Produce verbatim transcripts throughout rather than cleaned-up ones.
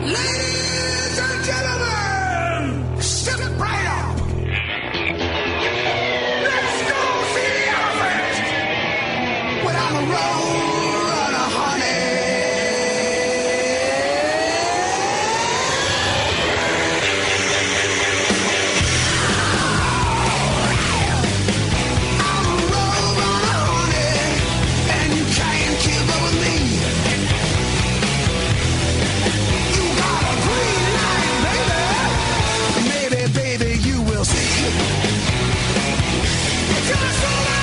Ladies and gentlemen, step right up. Let's go see the elephant. We're on the road, honey. On the road, honey, and you can't keep up with me. You got a green light, baby. Maybe, baby, you will see. Just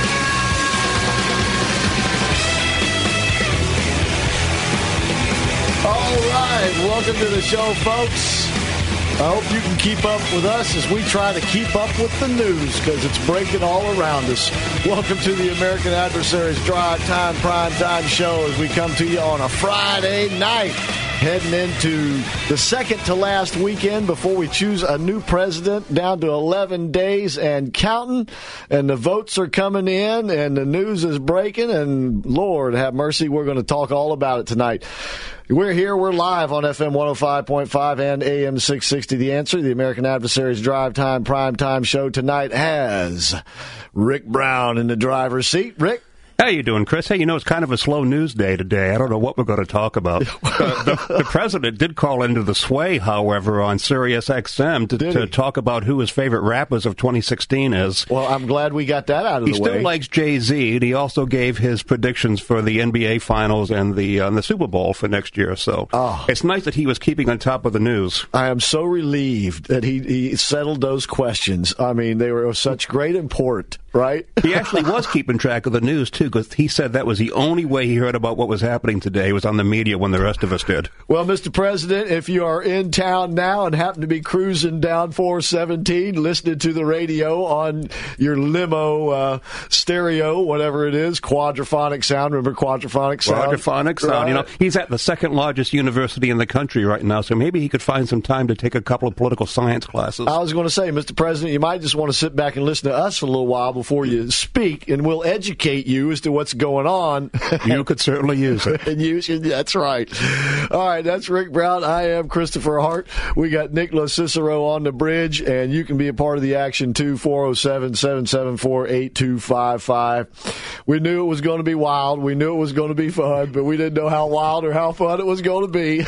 All right, welcome to the show, folks. I hope you can keep up with us as we try to keep up with the news because it's breaking all around us. Welcome to the American Adversaries Drive Time Prime Time Show as we come to you on a Friday night, heading into the second to last weekend before we choose a new president, down to eleven days and counting, and the votes are coming in and the news is breaking, and Lord have mercy, we're going to talk all about it tonight. We're here. We're live on F M one oh five point five and A M six sixty. The Answer, the American Adversaries Drive Time Prime Time Show tonight has Rick Brown in the driver's seat. Rick? How you doing, Chris? Hey, you know, it's kind of a slow news day today. I don't know what we're going to talk about. uh, the, the president did call into the sway, however, on Sirius X M to, to talk about who his favorite rappers of twenty sixteen is. Well, I'm glad we got that out of he the way. He still likes Jay-Z, and he also gave his predictions for the N B A Finals and the, uh, the Super Bowl for next year. So oh. It's nice that he was keeping on top of the news. I am so relieved that he, he settled those questions. I mean, they were of such great import. Right? He actually was keeping track of the news, too, because he said that was the only way he heard about what was happening today. He was on the media when the rest of us did. Well, Mister President, if you are in town now and happen to be cruising down four seventeen, listening to the radio on your limo uh, stereo, whatever it is, quadraphonic sound. Remember quadraphonic sound? Quadraphonic sound. Right. You know, he's at the second largest university in the country right now, so maybe he could find some time to take a couple of political science classes. I was going to say, Mister President, you might just want to sit back and listen to us for a little while before you speak, and we'll educate you as to what's going on. You could certainly use it. and you should, that's right. All right, that's Rick Brown. I am Christopher Hart. We got Nicholas Cicero on the bridge, and you can be a part of the action too, four oh seven, seven seven four, eight two five five. We knew it was going to be wild. We knew it was going to be fun, but we didn't know how wild or how fun it was going to be.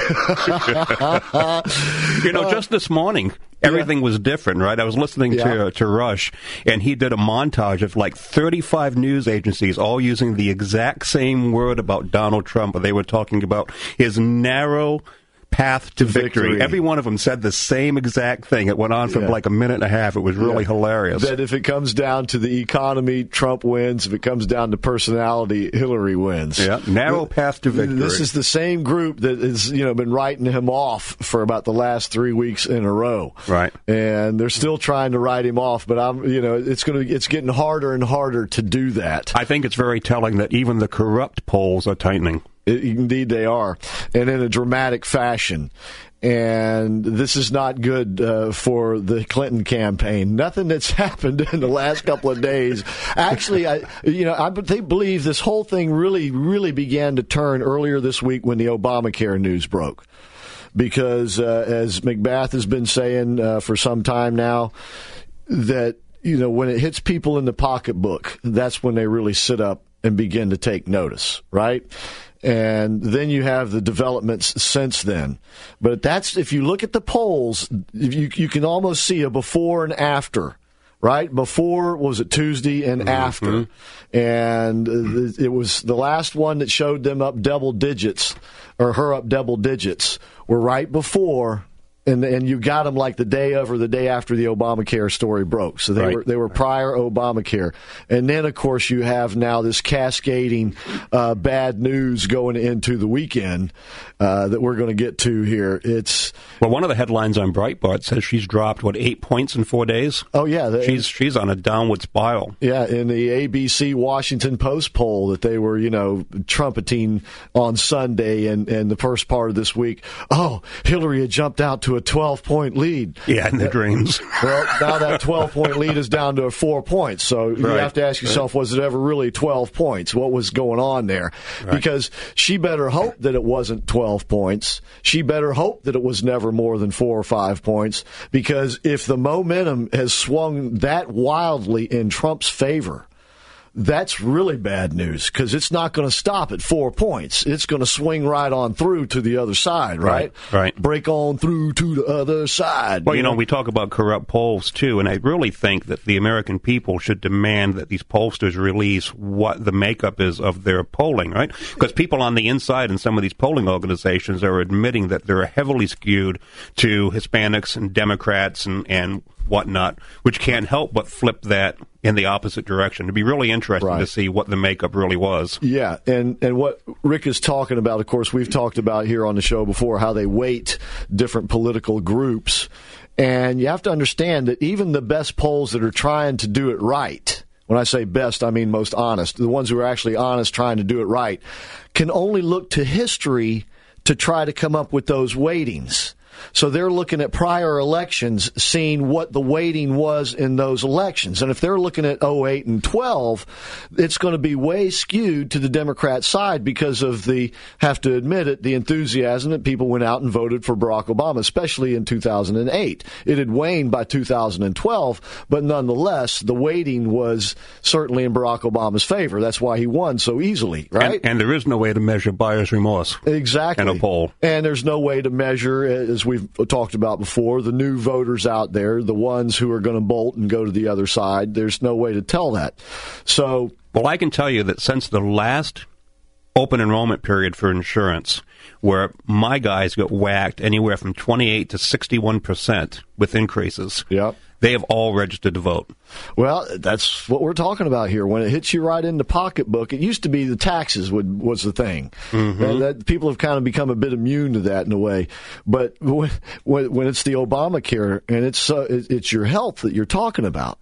You know, just this morning, everything yeah. was different, right? I was listening yeah. to to Rush, and he did a montage of like thirty-five news agencies all using the exact same word about Donald Trump. They were talking about his narrow path to victory. victory. Every one of them said the same exact thing. It went on for yeah. like a minute and a half. It was really yeah. hilarious. That if it comes down to the economy, Trump wins. If it comes down to personality, Hillary wins. Yeah, narrow path to victory. This is the same group that has, you know, been writing him off for about the last three weeks in a row. Right. And they're still trying to write him off, but I'm, you know, it's going to, it's getting harder and harder to do that. I think it's very telling that even the corrupt polls are tightening. It, indeed they are, and in a dramatic fashion. And this is not good uh, for the Clinton campaign. Nothing that's happened in the last couple of days. Actually, I, you know, I they believe this whole thing really, really began to turn earlier this week when the Obamacare news broke. Because uh, as McBath has been saying uh, for some time now, that, you know, when it hits people in the pocketbook, that's when they really sit up and begin to take notice, right? And then you have the developments since then. But that's, if you look at the polls, you, you can almost see a before and after, right? Before was it Tuesday and mm-hmm. after. And it was the last one that showed them up double digits, or her up double digits, were right before. And and you got them like the day of or the day after the Obamacare story broke. So they right. were they were prior Obamacare. And then, of course, you have now this cascading uh, bad news going into the weekend uh, that we're going to get to here. It's well, one of the headlines on Breitbart says she's dropped, what, eight points in four days? Oh, yeah. The, she's she's on a downward spiral. Yeah, in the A B C Washington Post poll that they were, you know, trumpeting on Sunday and, and the first part of this week. Oh, Hillary had jumped out to to a twelve-point lead. Yeah, in the dreams. Well, now that twelve-point lead is down to four points. So you right. have to ask yourself, was it ever really twelve points? What was going on there? Right. Because she better hope that it wasn't twelve points. She better hope that it was never more than four or five points. Because if the momentum has swung that wildly in Trump's favor, that's really bad news, because it's not going to stop at four points. It's going to swing right on through to the other side, right? Right, right. Break on through to the other side. Well, you know, we talk about corrupt polls, too, and I really think that the American people should demand that these pollsters release what the makeup is of their polling, right? Because people on the inside in some of these polling organizations are admitting that they're heavily skewed to Hispanics and Democrats and, and whatnot, which can't help but flip that in the opposite direction. It'd be really interesting right. to see what the makeup really was. Yeah, and, and what Rick is talking about, of course, we've talked about here on the show before, how they weight different political groups. And you have to understand that even the best polls that are trying to do it right, when I say best, I mean most honest, the ones who are actually honest trying to do it right, can only look to history to try to come up with those weightings. So they're looking at prior elections, seeing what the weighting was in those elections. And if they're looking at oh eight and twelve, it's going to be way skewed to the Democrat side because of the, have to admit it, the enthusiasm that people went out and voted for Barack Obama, especially in two thousand eight. It had waned by two thousand twelve, but nonetheless, the weighting was certainly in Barack Obama's favor. That's why he won so easily, right? And, and there is no way to measure buyer's remorse. Exactly. In a poll. And there's no way to measure, as we've talked about before, the new voters out there, the ones who are going to bolt and go to the other side. There's no way to tell that. So, well, I can tell you that since the last open enrollment period for insurance, where my guys got whacked anywhere from twenty-eight to sixty-one percent with increases, yep. they have all registered to vote. Well, that's what we're talking about here. When it hits you right in the pocketbook, it used to be the taxes would, was the thing. Mm-hmm. And that, people have kind of become a bit immune to that in a way. But when, when, when it's the Obamacare and it's uh, it's your health that you're talking about,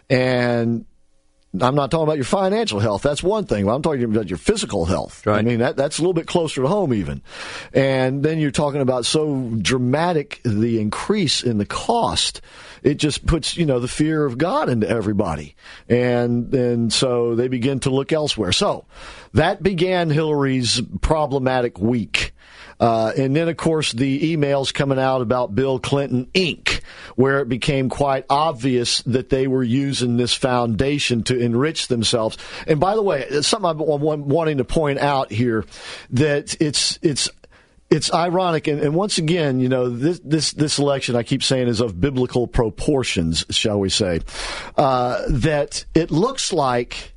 and I'm not talking about your financial health. That's one thing. I'm talking about your physical health. Right. I mean, that that's a little bit closer to home even. And then you're talking about so dramatic the increase in the cost. It just puts, you know, the fear of God into everybody. And and so they begin to look elsewhere. So that began Hillary's problematic week. Uh, and then, of course, the emails coming out about Bill Clinton, Incorporated, where it became quite obvious that they were using this foundation to enrich themselves. And by the way, it's something I'm wanting to point out here, that it's it's it's ironic. And, and once again, you know, this, this this election, I keep saying, is of biblical proportions, shall we say, uh, that it looks like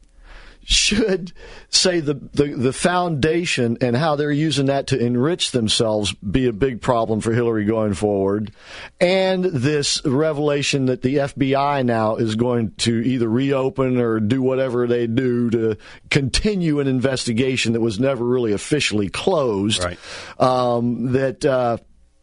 should say the, the, the foundation and how they're using that to enrich themselves be a big problem for Hillary going forward. And this revelation that the F B I now is going to either reopen or do whatever they do to continue an investigation that was never really officially closed. Right. Um, that uh,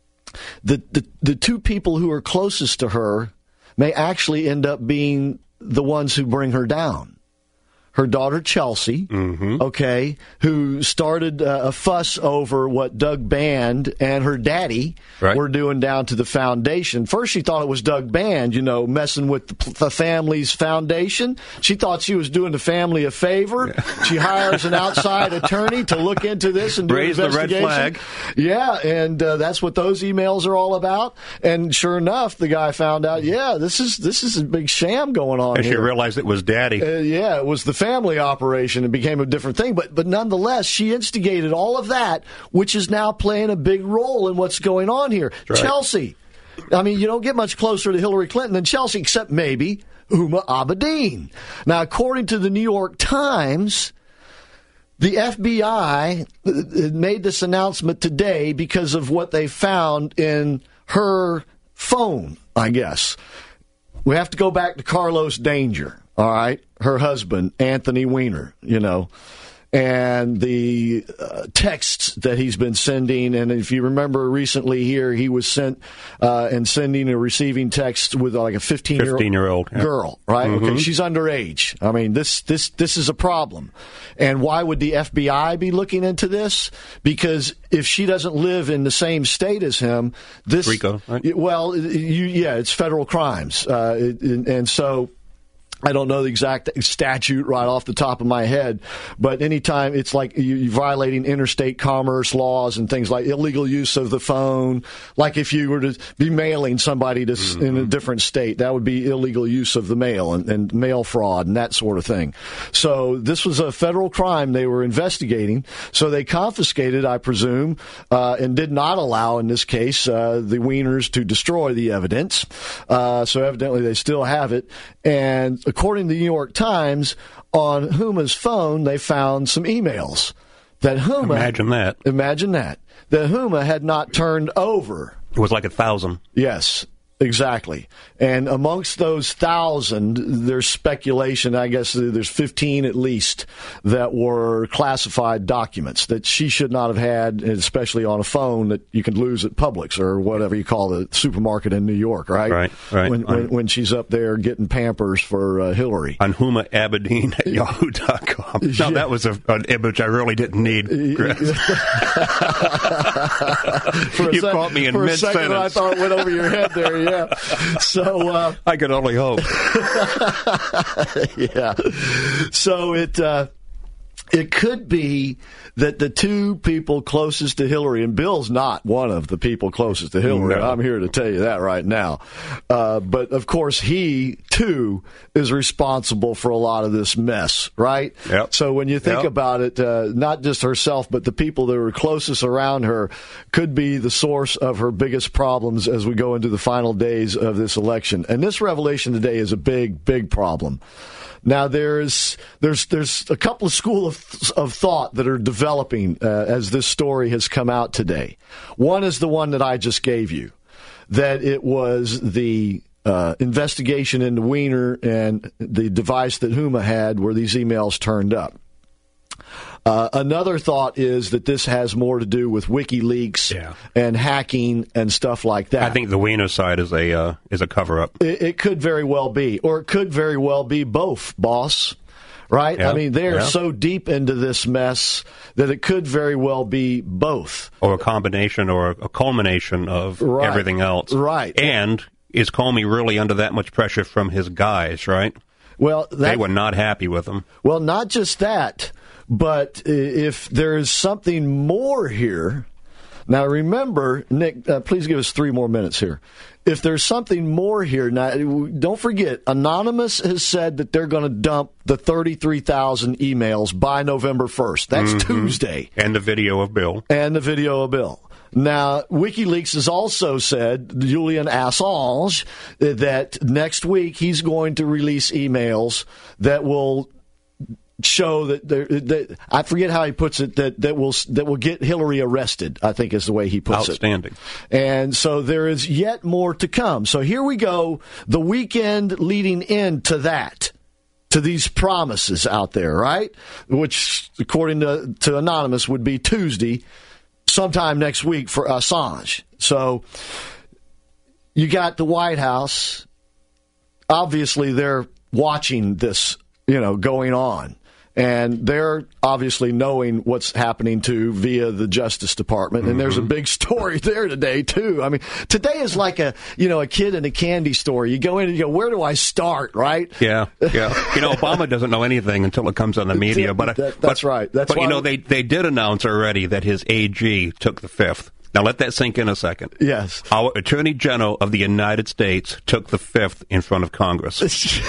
the, the the two people who are closest to her may actually end up being the ones who bring her down. Her daughter, Chelsea, mm-hmm. okay, who started uh, a fuss over what Doug Band and her daddy right. were doing down to the foundation. First, she thought it was Doug Band, you know, messing with the, the family's foundation. She thought she was doing the family a favor. Yeah. She hires an outside attorney to look into this and do Raise an investigation. the red flag. Yeah, and uh, that's what those emails are all about. And sure enough, the guy found out, yeah, this is this is a big sham going on and here. She realized it was daddy. Uh, yeah, it was the family operation. It became a different thing, but but nonetheless, she instigated all of that, which is now playing a big role in what's going on here. Right. Chelsea, I mean, you don't get much closer to Hillary Clinton than Chelsea, except maybe Huma Abedin. Now, according to the New York Times, the F B I made this announcement today because of what they found in her phone, I guess. We have to go back to Carlos Danger. All right, her husband, Anthony Weiner, you know. and the uh, texts that he's been sending. And if you remember recently here, he was sent uh, and sending or receiving texts with like a fifteen-year-old yeah. girl, right? Mm-hmm. Okay, she's underage. I mean, this this this is a problem. And why would the F B I be looking into this? Because if she doesn't live in the same state as him, this RICO, right? Well, you, yeah, it's federal crimes, uh, it, and so. I don't know the exact statute right off the top of my head, but anytime it's like you're violating interstate commerce laws and things like illegal use of the phone, like if you were to be mailing somebody to mm-hmm. in a different state, that would be illegal use of the mail and, and mail fraud and that sort of thing. So this was a federal crime they were investigating. So they confiscated, I presume, uh, and did not allow, in this case, uh, the Wieners to destroy the evidence. Uh, so evidently they still have it. And according to the New York Times, on Huma's phone, they found some emails that Huma... Imagine that. Imagine that. That Huma had not turned over. It was like a thousand. Yes, exactly. And amongst those thousand, there's speculation, I guess there's fifteen at least, that were classified documents that she should not have had, especially on a phone that you can lose at Publix or whatever you call the supermarket in New York, right? Right, right. When, when, when she's up there getting Pampers for uh, Hillary. On Huma Abedin at yahoo dot com. Now, yeah. That was a, an image I really didn't need, Chris. you sec- caught me in for mid-sentence. For a second, I thought it went over your head there, yeah. So uh, I could only hope. yeah. So it uh, it could be that the two people closest to Hillary, and Bill's not one of the people closest to Hillary. No. I'm here to tell you that right now. Uh, but of course, he too is responsible for a lot of this mess, right? Yep. So when you think yep. about it, uh, not just herself, but the people that were closest around her could be the source of her biggest problems as we go into the final days of this election. And this revelation today is a big, big problem. Now there's there's there's a couple of school of of thought that are developing uh, as this story has come out today. One is the one that I just gave you, that it was the uh, investigation into Wiener and the device that Huma had where these emails turned up. Uh, another thought is that this has more to do with WikiLeaks yeah. and hacking and stuff like that. I think the Wiener side is a uh, is a cover-up. It, it could very well be, or it could very well be both, boss. Right? Yeah. I mean, they're yeah. so deep into this mess that it could very well be both. Or a combination or a culmination of right. everything else. Right. And is Comey really under that much pressure from his guys, right? Well, that, they were not happy with him. Well, not just that, but if there's something more here. Now, remember, Nick, uh, please give us three more minutes here. If there's something more here, now, don't forget, Anonymous has said that they're going to dump the thirty-three thousand emails by November first. That's mm-hmm. Tuesday. And the video of Bill. And the video of Bill. Now, WikiLeaks has also said, Julian Assange, that next week he's going to release emails that will show that, there, that I forget how he puts it, that, that will that will get Hillary arrested, I think is the way he puts Outstanding. it. Outstanding. And so there is yet more to come. So here we go, the weekend leading into that, to these promises out there, right? Which, according to, to Anonymous, would be Tuesday, sometime next week for Assange. So you got the White House. Obviously, they're watching this, you know, going on. And they're obviously knowing what's happening, too, via the Justice Department. And mm-hmm. there's a big story there today, too. I mean, today is like a, you know, a kid in a candy store. You go in and you go, where do I start, right? Yeah, yeah. You know, Obama doesn't know anything until it comes on the media. But that, That's but, right. That's but, why you know, they, they did announce already that his A G took the fifth. Now, let that sink in a second. Yes. Our Attorney General of the United States took the fifth in front of Congress.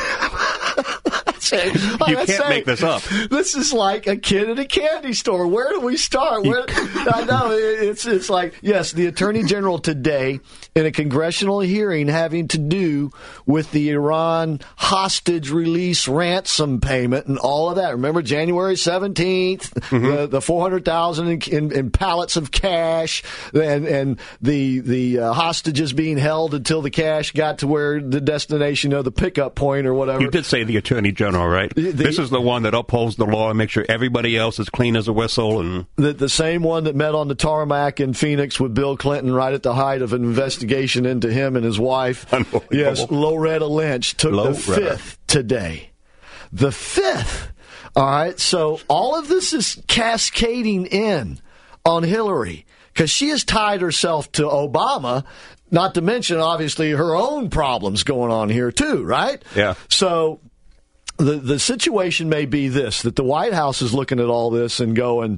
Saying, like you can't saying, make this up. This is like a kid in a candy store. Where do we start? Where, I know it's it's like yes, the Attorney General today in a congressional hearing having to do with the Iran hostage release ransom payment and all of that. Remember January seventeenth, mm-hmm. the, the four hundred thousand in, in, in pallets of cash, and and the the uh, hostages being held until the cash got to where the destination, you know, the pickup point or whatever. You did say the Attorney General. All right. The, this is the one that upholds the law and makes sure everybody else is clean as a whistle. And the, the same one that met on the tarmac in Phoenix with Bill Clinton right at the height of an investigation into him and his wife. Yes, Loretta Lynch took Loretta. the fifth today. The fifth. All right. So all of this is cascading in on Hillary because she has tied herself to Obama, not to mention, obviously, her own problems going on here, too, right? Yeah. So the the situation may be this, that the White House is looking at all this and going,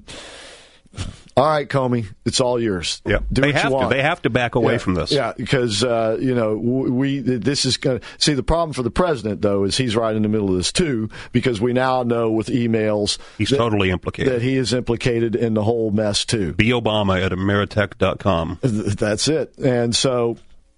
all right, Comey, it's all yours. Yeah, Do they what have you want. to. They have to back away yeah, from this. Yeah, because uh, you know we this is going to see the problem for the president though is he's right in the middle of this too because we now know with emails he's that, totally implicated. That he is implicated in the whole mess too. Be Obama at Ameritech dot com. That's it, and so.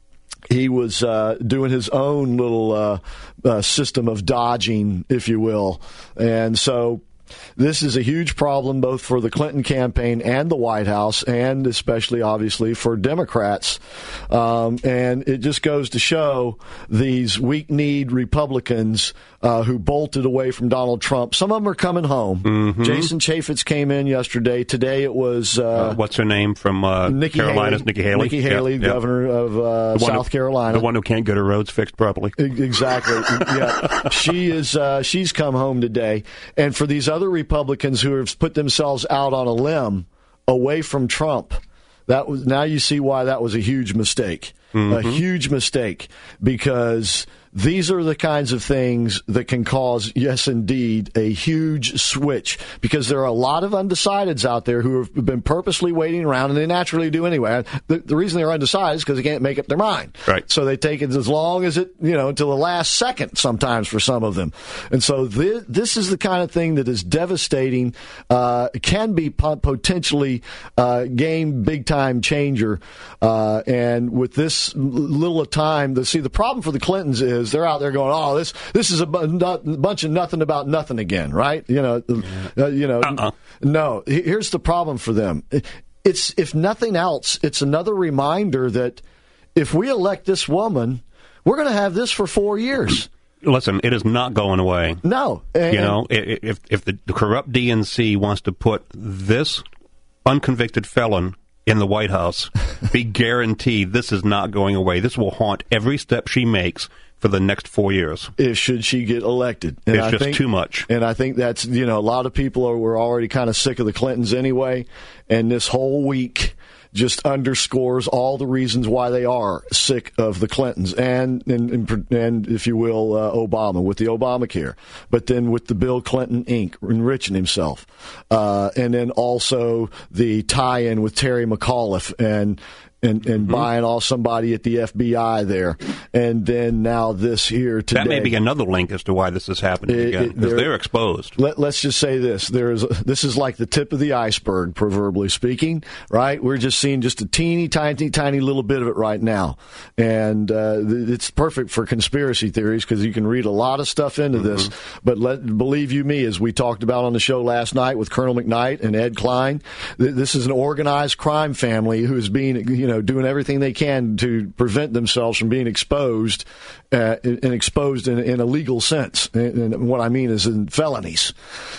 He was uh, doing his own little uh, uh, system of dodging, if you will. And so this is a huge problem both for the Clinton campaign and the White House, and especially, obviously, for Democrats. Um, and it just goes to show these weak-kneed Republicans uh, who bolted away from Donald Trump. Some of them are coming home. Mm-hmm. Jason Chaffetz came in yesterday. Today it was... Uh, uh, what's her name from uh, Nikki Carolinas? Haley. Nikki Haley. Nikki Haley, yep, yep. governor of uh, South who, Carolina. The one who can't get her roads fixed properly. Exactly. Yeah, she is. Uh, she's come home today, and for these other Republicans who have put themselves out on a limb away from Trump, that was now you see why that was a huge mistake. Mm-hmm. A huge mistake because these are the kinds of things that can cause, yes, indeed, a huge switch because there are a lot of undecideds out there who have been purposely waiting around, and they naturally do anyway. The, the reason they're undecided is because they can't make up their mind. Right. So they take it as long as it, you know, until the last second sometimes for some of them. And so this, this is the kind of thing that is devastating, uh, can be potentially uh, game big-time changer. Uh, and with this little time, the, see, the problem for the Clintons is they're out there going, oh, this this is a bunch of nothing about nothing again, right? You know, uh, you know. Uh-uh. No, here's the problem for them. It's if nothing else, it's another reminder that if we elect this woman, we're going to have this for four years. Listen, it is not going away. No, and, you know, if if the corrupt D N C wants to put this unconvicted felon in the White House, be guaranteed this is not going away. This will haunt every step she makes for the next four years. If should she get elected. And it's I just think, too much. And I think that's, you know, a lot of people are were already kind of sick of the Clintons anyway, and this whole week just underscores all the reasons why they are sick of the Clintons and, and, and, and if you will, uh, Obama with the Obamacare, but then with the Bill Clinton Incorporated, enriching himself. Uh, and then also the tie-in with Terry McAuliffe and and, and mm-hmm. buying off somebody at the F B I there. And then now this here today. That may be another link as to why this is happening it, again, because they're, they're exposed. Let, let's just say this. There is, this is like the tip of the iceberg, proverbially speaking, right? We're just seeing just a teeny, tiny, tiny little bit of it right now. And uh, it's perfect for conspiracy theories because you can read a lot of stuff into mm-hmm. this. But let, believe you me, as we talked about on the show last night with Colonel McKnight and Ed Klein, th- this is an organized crime family who is being, you know, doing everything they can to prevent themselves from being exposed uh, and exposed in, in a legal sense. And, and what I mean is in felonies.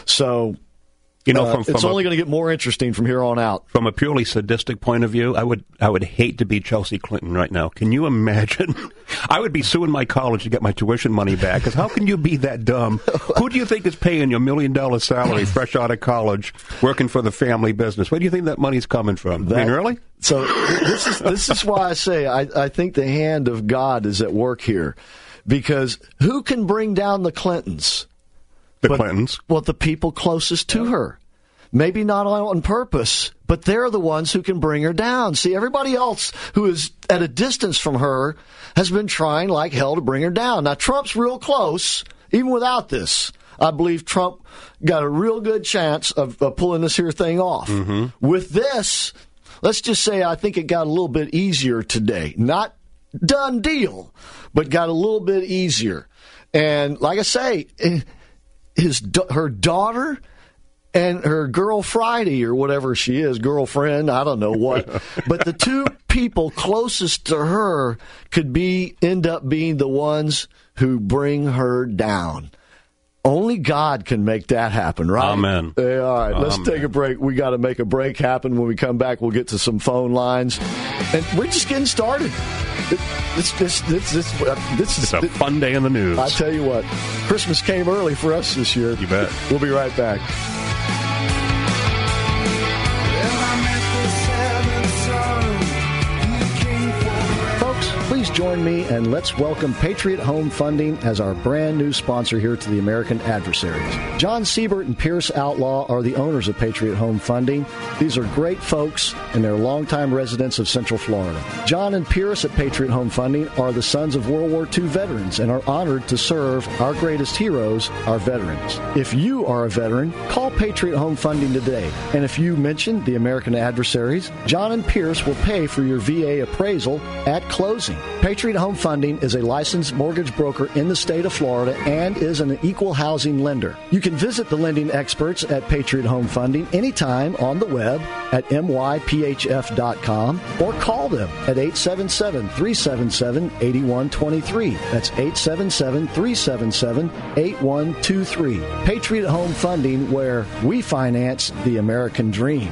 So, you know, uh, from, from it's a, only going to get more interesting from here on out. From a purely sadistic point of view, I would I would hate to be Chelsea Clinton right now. Can you imagine? I would be suing my college to get my tuition money back. Because how can you be that dumb? Who do you think is paying your million dollar salary fresh out of college, working for the family business? Where do you think that money's coming from? That, I mean, really? So this is this is why I say I, I think the hand of God is at work here, because who can bring down the Clintons? The but, Clintons. Well, the people closest to her. Maybe not on purpose, but they're the ones who can bring her down. See, everybody else who is at a distance from her has been trying like hell to bring her down. Now, Trump's real close, even without this. I believe Trump got a real good chance of, of pulling this here thing off. Mm-hmm. With this, let's just say I think it got a little bit easier today. Not done deal, but got a little bit easier. And like I say, his her daughter and her girl Friday, or whatever she is, girlfriend, I don't know what. But the two people closest to her could be end up being the ones who bring her down. Only God can make that happen, right? Amen. Yeah, all right, Amen. let's take a break. We got to make a break happen. When we come back, we'll get to some phone lines. And we're just getting started. This, this, this, this, uh, this is It's a fun day in the news. I tell you what, Christmas came early for us this year. You bet. We'll be right back. Please join me and let's welcome Patriot Home Funding as our brand new sponsor here to the American Adversaries. John Siebert and Pierce Outlaw are the owners of Patriot Home Funding. These are great folks and they're longtime residents of Central Florida. John and Pierce at Patriot Home Funding are the sons of World War Two veterans and are honored to serve our greatest heroes, our veterans. If you are a veteran, call Patriot Home Funding today. And if you mention the American Adversaries, John and Pierce will pay for your V A appraisal at closing. Patriot Home Funding is a licensed mortgage broker in the state of Florida and is an equal housing lender. You can visit the lending experts at Patriot Home Funding anytime on the web at m y p h f dot com or call them at eight seven seven, three seven seven, eight one two three. That's eight seven seven, three seven seven, eight one two three. Patriot Home Funding, where we finance the American dream.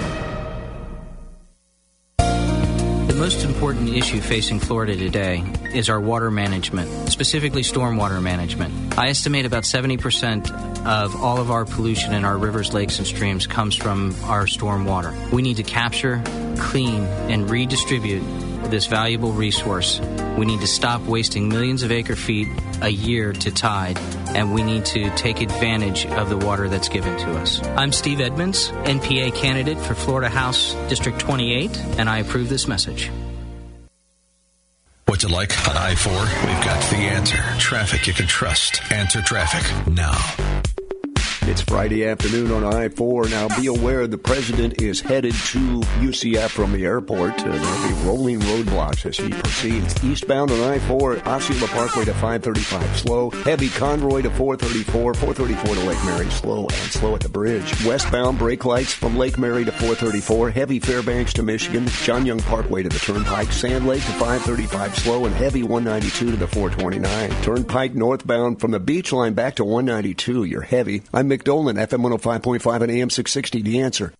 The most important issue facing Florida today is our water management, specifically stormwater management. I estimate about seventy percent of all of our pollution in our rivers, lakes, and streams comes from our stormwater. We need to capture, clean, and redistribute this valuable resource. We need to stop wasting millions of acre feet a year to tide, and we need to take advantage of the water that's given to us. I'm Steve Edmonds, N P A candidate for Florida House District twenty-eight, and I approve this message. What's it like on I four? We've got the answer. Traffic you can trust. Answer traffic now. It's Friday afternoon on I four. Now, be aware the president is headed to U C F from the airport. Uh, there'll be rolling roadblocks as he proceeds. Eastbound on I four, Osceola Parkway to five thirty-five, slow. Heavy Conroy to four thirty-four, four thirty-four to Lake Mary, slow and slow at the bridge. Westbound, brake lights from Lake Mary to four thirty-four. Heavy Fairbanks to Michigan. John Young Parkway to the Turnpike. Sand Lake to five thirty-five, slow, and heavy one ninety-two to the four twenty-nine. Turnpike northbound from the beach line back to one ninety-two. You're heavy. I'm Mick Dolan, F M one oh five point five and A M six sixty, The Answer.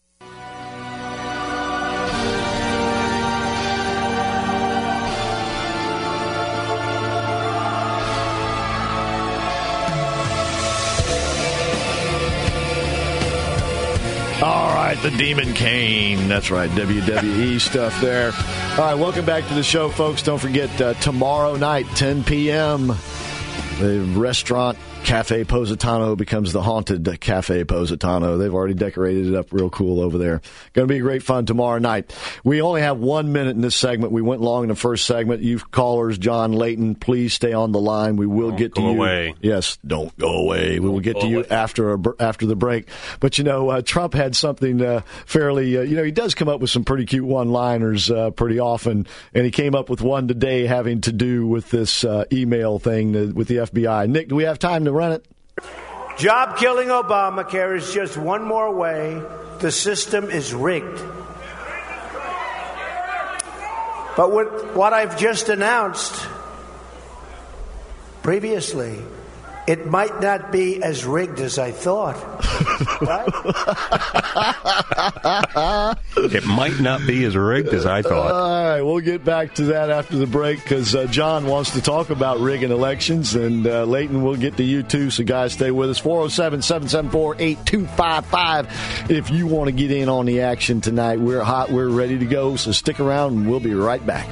All right, the Demon Kane. That's right, W W E stuff there. All right, welcome back to the show, folks. Don't forget, uh, tomorrow night, ten p.m., the restaurant Cafe Positano becomes the haunted Cafe Positano. They've already decorated it up real cool over there. Going to be great fun tomorrow night. We only have one minute in this segment. We went long in the first segment. You callers, John Layton, please stay on the line. We will don't get to go you. Away. Yes, don't go away. We will get to you away. after a, after the break. But, you know, uh, Trump had something uh, fairly, uh, you know, he does come up with some pretty cute one-liners uh, pretty often. And he came up with one today having to do with this uh, email thing uh, with the F B I. Nick, do we have time to run it? Job-killing Obamacare is just one more way the system is rigged. But with what I've just announced previously, it might not be as rigged as I thought. Right? It might not be as rigged as I thought. All right, we'll get back to that after the break because uh, John wants to talk about rigging elections, and uh, Leighton will get to you too, so guys, stay with us. four oh seven, seven seven four, eight two five five if you want to get in on the action tonight. We're hot, we're ready to go, so stick around, and we'll be right back.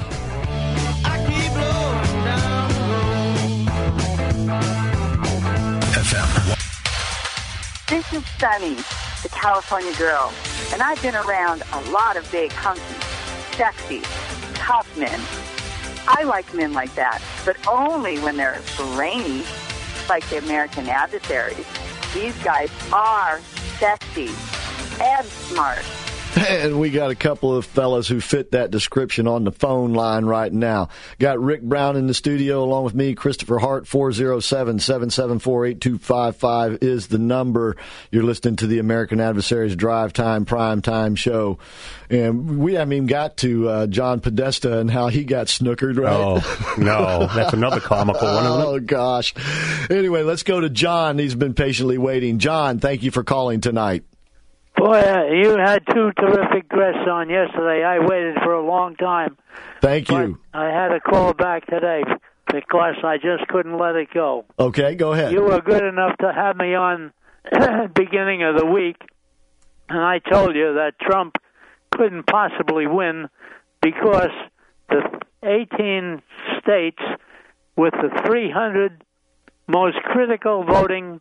This is Sunny, the California girl, and I've been around a lot of big, hunky, sexy, tough men. I like men like that, but only when they're brainy, like the American Adversaries. These guys are sexy and smart. And we got a couple of fellas who fit that description on the phone line right now. Got Rick Brown in the studio along with me, Christopher Hart. Four oh seven, seven seven four, eight two five five is the number. You're listening to the American Adversaries Drive Time Prime Time show. And we haven't even got to uh, John Podesta and how he got snookered, right? Oh, no. That's another comical one, isn't it? Oh, gosh. Anyway, let's go to John. He's been patiently waiting. John, thank you for calling tonight. Boy, uh, you had two terrific guests on yesterday. I waited for a long time. Thank you. I had to call back today because I just couldn't let it go. Okay, go ahead. You were good enough to have me on beginning of the week, and I told you that Trump couldn't possibly win because the eighteen states with the three hundred most critical voting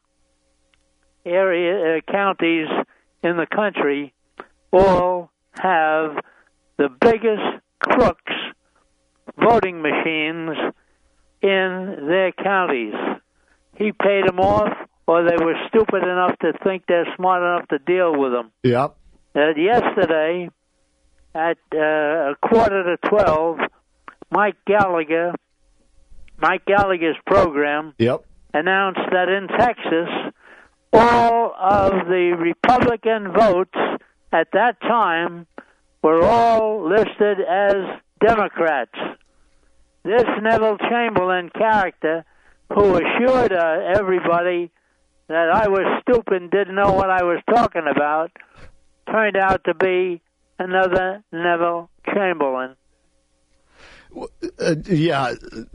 area uh, counties in the country all have the biggest crooks voting machines in their counties. He paid them off, or they were stupid enough to think they're smart enough to deal with them. Yep. Uh, yesterday, at uh, a quarter to twelve, Mike Gallagher, Mike Gallagher's program, yep, announced that in Texas, all of the Republican votes at that time were all listed as Democrats. This Neville Chamberlain character, who assured uh, everybody that I was stupid and didn't know what I was talking about, turned out to be another Neville Chamberlain. Uh, yeah,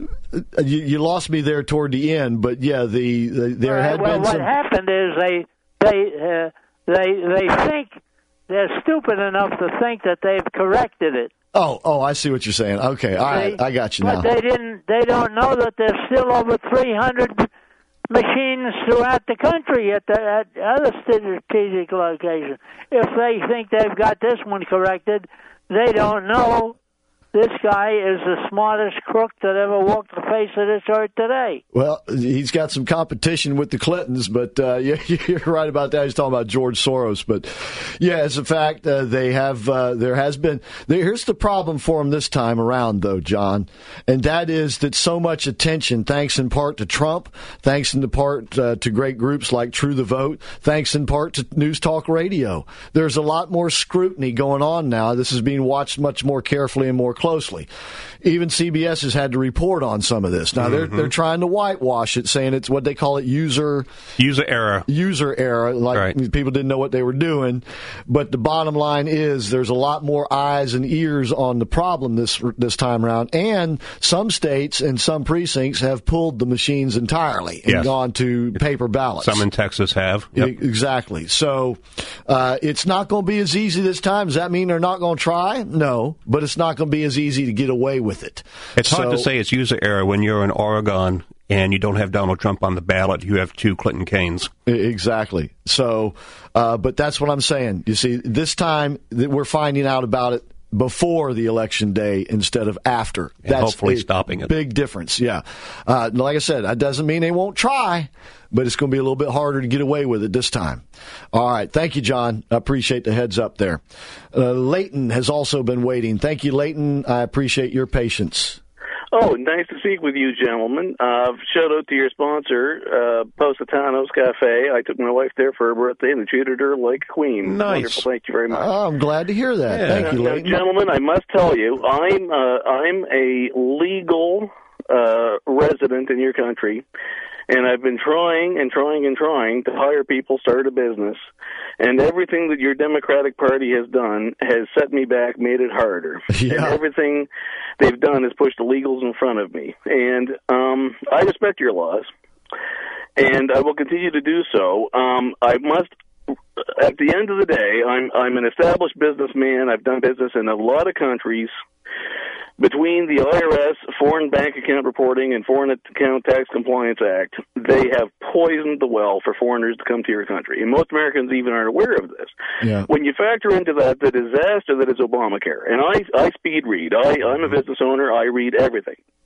you, you lost me there toward the end, but yeah, the, the there right, had well, been what some. What happened is they they uh, they they think they're stupid enough to think that they've corrected it. Oh, oh, I see what you're saying. Okay, all right, they, I got you but now. But they didn't. They don't know that there's still over three hundred machines throughout the country at the at other strategic locations. If they think they've got this one corrected, they don't know. This guy is the smartest crook that ever walked the face of this earth today. Well, he's got some competition with the Clintons, but uh, yeah, you're right about that. He's talking about George Soros. But, yeah, as a fact, uh, they have, uh, there has been, there, here's the problem for him this time around, though, John, and that is that so much attention, thanks in part to Trump, thanks in part uh, to great groups like True the Vote, thanks in part to News Talk Radio. There's a lot more scrutiny going on now. This is being watched much more carefully and more closely. Closely. Even C B S has had to report on some of this. Now, they're, mm-hmm. they're trying to whitewash it, saying it's what they call it user... User error. User error, like right. people didn't know what they were doing. But the bottom line is there's a lot more eyes and ears on the problem this this time around. And some states and some precincts have pulled the machines entirely and yes. gone to paper ballots. Some in Texas have. Yep. Exactly. So uh, it's not going to be as easy this time. Does that mean they're not going to try? No. But it's not going to be as easy to get away with it. It's so, hard to say it's user error when you're in Oregon and you don't have Donald Trump on the ballot. You have two Clinton Canes. Exactly. So, uh, but that's what I'm saying. You see, this time we're finding out about it before the election day instead of after. And That's hopefully stopping it. Big difference, yeah. Uh, like I said, that doesn't mean they won't try, but it's going to be a little bit harder to get away with it this time. All right. Thank you, John. I appreciate the heads up there. Uh, Leighton has also been waiting. Thank you, Leighton. I appreciate your patience. Oh, nice to speak with you, gentlemen. Uh, shout out to your sponsor, uh, Positanos Cafe. I took my wife there for her birthday and treated her like a queen. Nice. Wonderful. Thank you very much. Oh, I'm glad to hear that. Yeah. Thank you, now, Leighton. Gentlemen, I must tell you, I'm uh, I'm a legal uh, resident in your country, and I've been trying and trying and trying to hire people, start a business, and everything that your Democratic Party has done has set me back, made it harder. Yeah. And everything they've done is pushed illegals in front of me. And um, I respect your laws, and I will continue to do so. Um, I must, at the end of the day, I'm I'm an established businessman. I've done business in a lot of countries. Between the I R S, Foreign Bank Account Reporting, and Foreign Account Tax Compliance Act, they have poisoned the well for foreigners to come to your country. And most Americans even aren't aware of this. Yeah. When you factor into that the disaster that is Obamacare, and I, I speed read. I, I'm a business owner. I read everything.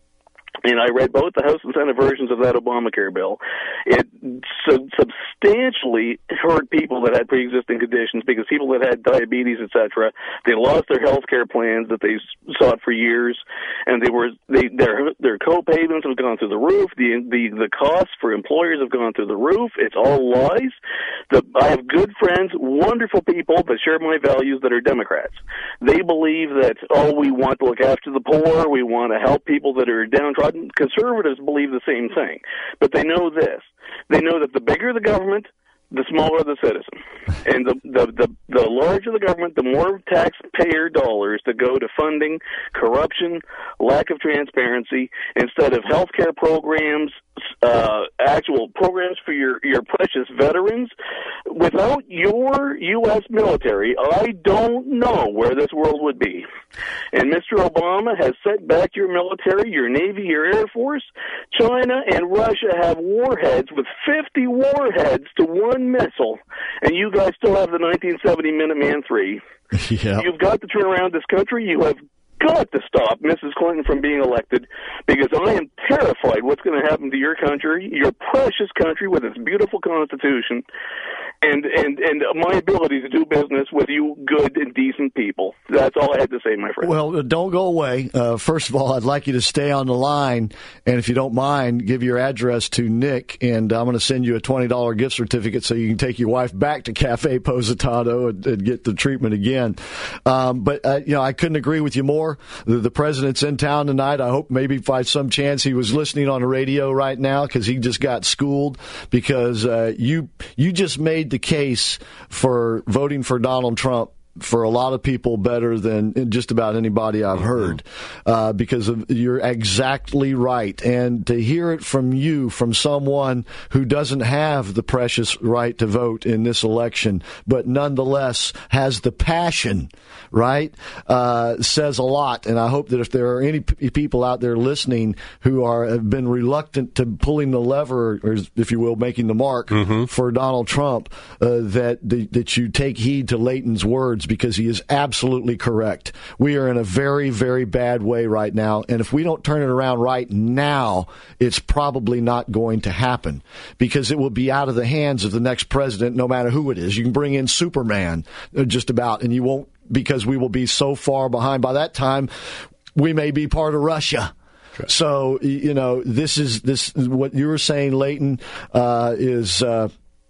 and I read both the House and Senate versions of that Obamacare bill. It sub- substantially hurt people that had pre-existing conditions because people that had diabetes, et cetera, they lost their health care plans that they sought for years, and they were they their their co-payments have gone through the roof. The the the costs for employers have gone through the roof. It's all lies. The, I have good friends, wonderful people that share my values that are Democrats. They believe that, oh, we want to look after the poor, we want to help people that are downtrodden. Conservatives believe the same thing, but they know this. They know that the bigger the government, the smaller the citizen. And the, the, the, the larger the government, the more taxpayer dollars that go to funding corruption, lack of transparency, instead of health care programs, uh, actual programs for your, your precious veterans. Without your U S military, I don't know where this world would be. And Mister Obama has set back your military, your Navy, your Air Force. China and Russia have warheads with fifty warheads to one missile, and you guys still have the nineteen seventy Minuteman three. Yeah. You've got to turn around this country. You have got to stop Missus Clinton from being elected, because I am terrified what's going to happen to your country, your precious country with its beautiful Constitution, and, and, and my ability to do business with you good and decent people. That's all I had to say, my friend. Well, don't go away. Uh, first of all, I'd like you to stay on the line, and if you don't mind, give your address to Nick, and I'm going to send you a twenty dollars gift certificate so you can take your wife back to Cafe Positano and, and get the treatment again. Um, but, uh, you know, I couldn't agree with you more. The, the president's in town tonight. I hope maybe by some chance he was listening on the radio right now, because he just got schooled, because uh, you you just made the case for voting for Donald Trump for a lot of people better than just about anybody I've heard, uh, because of, you're exactly right. And to hear it from you, from someone who doesn't have the precious right to vote in this election, but nonetheless has the passion, right, uh, says a lot. And I hope that if there are any p- people out there listening who are have been reluctant to pulling the lever, or if you will, making the mark mm-hmm. for Donald Trump, uh, that the, that you take heed to Leighton's words, because he is absolutely correct. We are in a very, very bad way right now, and if we don't turn it around right now, it's probably not going to happen, because it will be out of the hands of the next president, no matter who it is. You can bring in Superman just about, and you won't, because we will be so far behind. By that time, we may be part of Russia. So, you know, this is this what you were saying, Leighton, uh, is uh,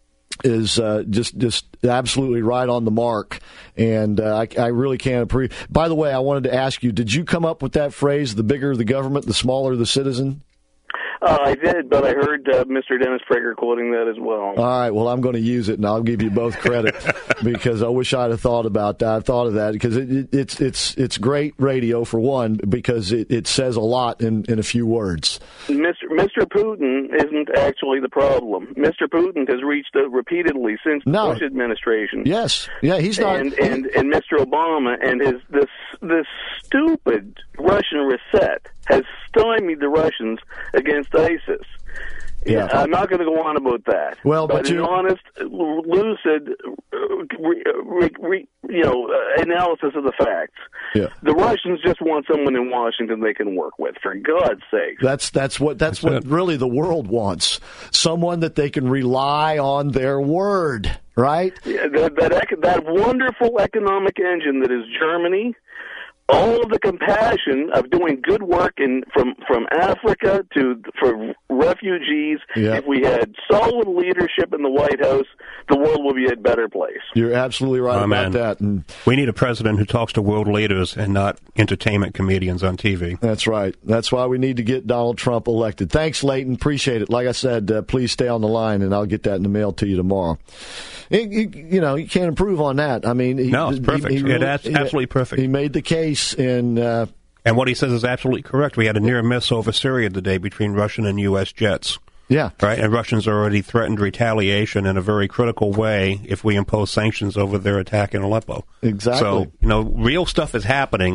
is uh, just just absolutely right on the mark, and uh, I, I really can't appreciate. By the way, I wanted to ask you: did you come up with that phrase, "The bigger the government, the smaller the citizen"? Uh, I did, but I heard uh, Mister Dennis Prager quoting that as well. All right, well, I'm going to use it, and I'll give you both credit because I wish I'd have thought about that. I thought of that because it, it, it's it's it's great radio, for one, because it, it says a lot in, in a few words. Mister Mister Putin isn't actually the problem. Mister Putin has reached out repeatedly since the no. Bush administration. Yes, yeah, he's not. And and, and Mister Obama and his this this stupid Russian reset has stymied the Russians against ISIS. Yeah. I'm not going to go on about that. Well, but, but you... an honest, lucid, re, re, re, you know, uh, analysis of the facts. Yeah. The Russians just want someone in Washington they can work with. For God's sake. That's that's what that's, that's what it. really the world wants. Someone that they can rely on their word, right? Yeah, that that, that wonderful economic engine that is Germany. All of the compassion of doing good work in from from Africa to for refugees. Yeah. If we had solid leadership in the White House, the world would be a better place. You're absolutely right oh, about man. that. And we need a president who talks to world leaders and not entertainment comedians on T V. That's right. That's why we need to get Donald Trump elected. Thanks, Leighton. Appreciate it. Like I said, uh, please stay on the line, and I'll get that in the mail to you tomorrow. It, you, you know, you can't improve on that. I mean, he, no, it's perfect. He, he really, it's absolutely perfect. He made the case, and uh, and what he says is absolutely correct. We had a near miss over Syria today between Russian and U S jets. Yeah, right. And Russians already threatened retaliation in a very critical way if we impose sanctions over their attack in Aleppo. Exactly. So, you know, real stuff is happening.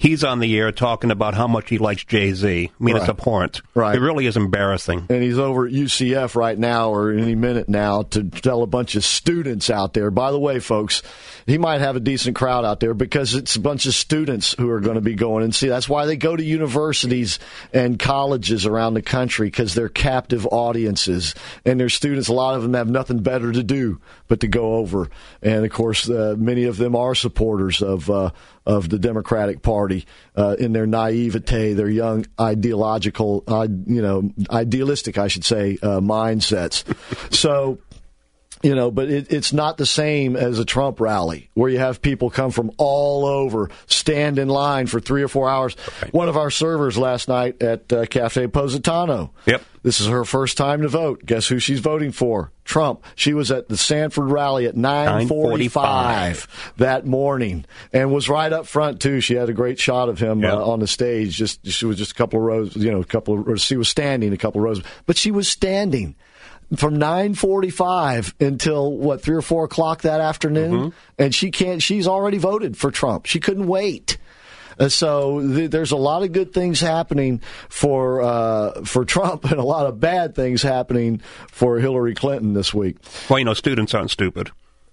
he's on the air talking about how much he likes Jay-Z. I mean, Right. it's abhorrent. Right. It really is embarrassing. And he's over at U C F right now, or any minute now, to tell a bunch of students out there. By the way, folks, he might have a decent crowd out there because it's a bunch of students who are going to be going. And see, that's why they go to universities and colleges around the country, because they're captive audiences. And their students, a lot of them have nothing better to do but to go over. And, of course, uh, many of them are supporters of uh, of the Democratic Party uh, in their naivete, their young ideological, uh, you know, idealistic, I should say, uh, mindsets. So, you know, but it, it's not the same as a Trump rally where you have people come from all over, stand in line for three or four hours. Right. One of our servers last night at uh, Cafe Positano. Yep. This is her first time to vote. Guess who she's voting for? Trump. She was at the Sanford rally at nine forty-five that morning and was right up front, too. She had a great shot of him yep. uh, on the stage. Just She was just a couple of rows, you know, a couple of, or she was standing a couple of rows. But she was standing from nine forty-five until, what, three or four o'clock that afternoon? Mm-hmm. And she can't, she's already voted for Trump. She couldn't wait. Uh, so th- there's a lot of good things happening for uh, for Trump and a lot of bad things happening for Hillary Clinton this week. Well, you know, students aren't stupid.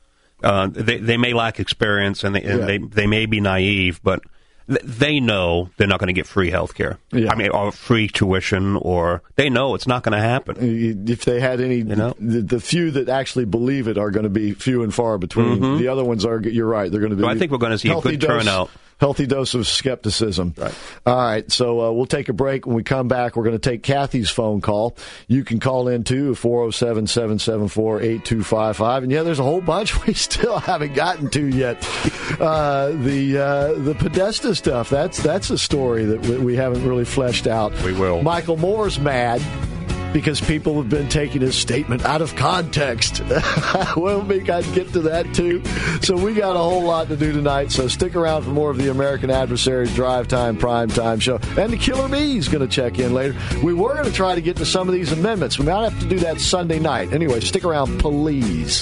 Uh, they they may lack experience and, they, and yeah. they they may be naive, but th- they know they're not going to get free health care. Yeah. I mean, or free tuition, or they know it's not going to happen. If they had any, you know? the, the few that actually believe it are going to be few and far between. Mm-hmm. The other ones are, you're right, they're going to be. So I think we're going to see a good dose. turnout. Healthy dose of skepticism. Right. All right, so uh, we'll take a break. When we come back, we're going to take Kathy's phone call. You can call in, too, four oh seven, seven seven four, eight two five five. And, yeah, there's a whole bunch we still haven't gotten to yet. Uh, the uh, the Podesta stuff, that's, that's a story that we, we haven't really fleshed out. We will. Michael Moore's mad because people have been taking his statement out of context. Well, Meek, I'd get to that, too. So we got a whole lot to do tonight, so stick around for more of the American Adversaries Drive Time Prime Time show. And the Killer Bee's going to check in later. We were going to try to get to some of these amendments. We might have to do that Sunday night. Anyway, stick around, please.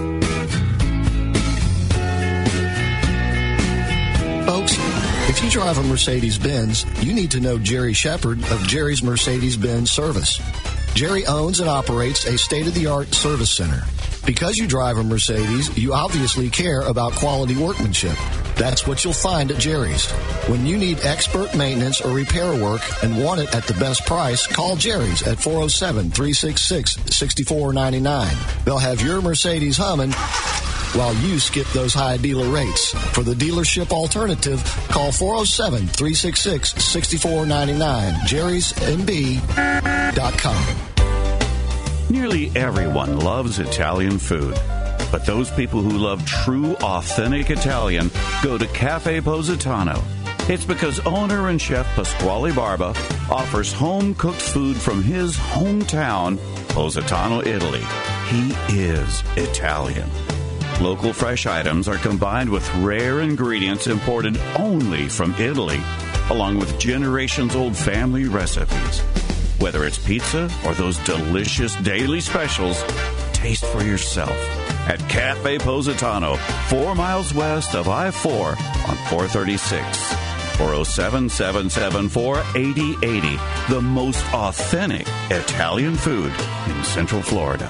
Folks, if you drive a Mercedes-Benz, you need to know Jerry Shepard of Jerry's Mercedes-Benz Service. Jerry owns and operates a state-of-the-art service center. Because you drive a Mercedes, you obviously care about quality workmanship. That's what you'll find at Jerry's. When you need expert maintenance or repair work and want it at the best price, call Jerry's at four oh seven, three six six, six four nine nine. They'll have your Mercedes humming while you skip those high dealer rates. For the dealership alternative, call four oh seven, three six six, six four nine nine. jerrys n b dot com. Nearly everyone loves Italian food. But those people who love true, authentic Italian go to Cafe Positano. It's because owner and chef Pasquale Barba offers home-cooked food from his hometown, Positano, Italy. He is Italian. Local fresh items are combined with rare ingredients imported only from Italy, along with generations-old family recipes. Whether it's pizza or those delicious daily specials, taste for yourself at Cafe Positano, four miles west of I four on four thirty-six. four oh seven, seven seven four, eight oh eight oh. The most authentic Italian food in Central Florida.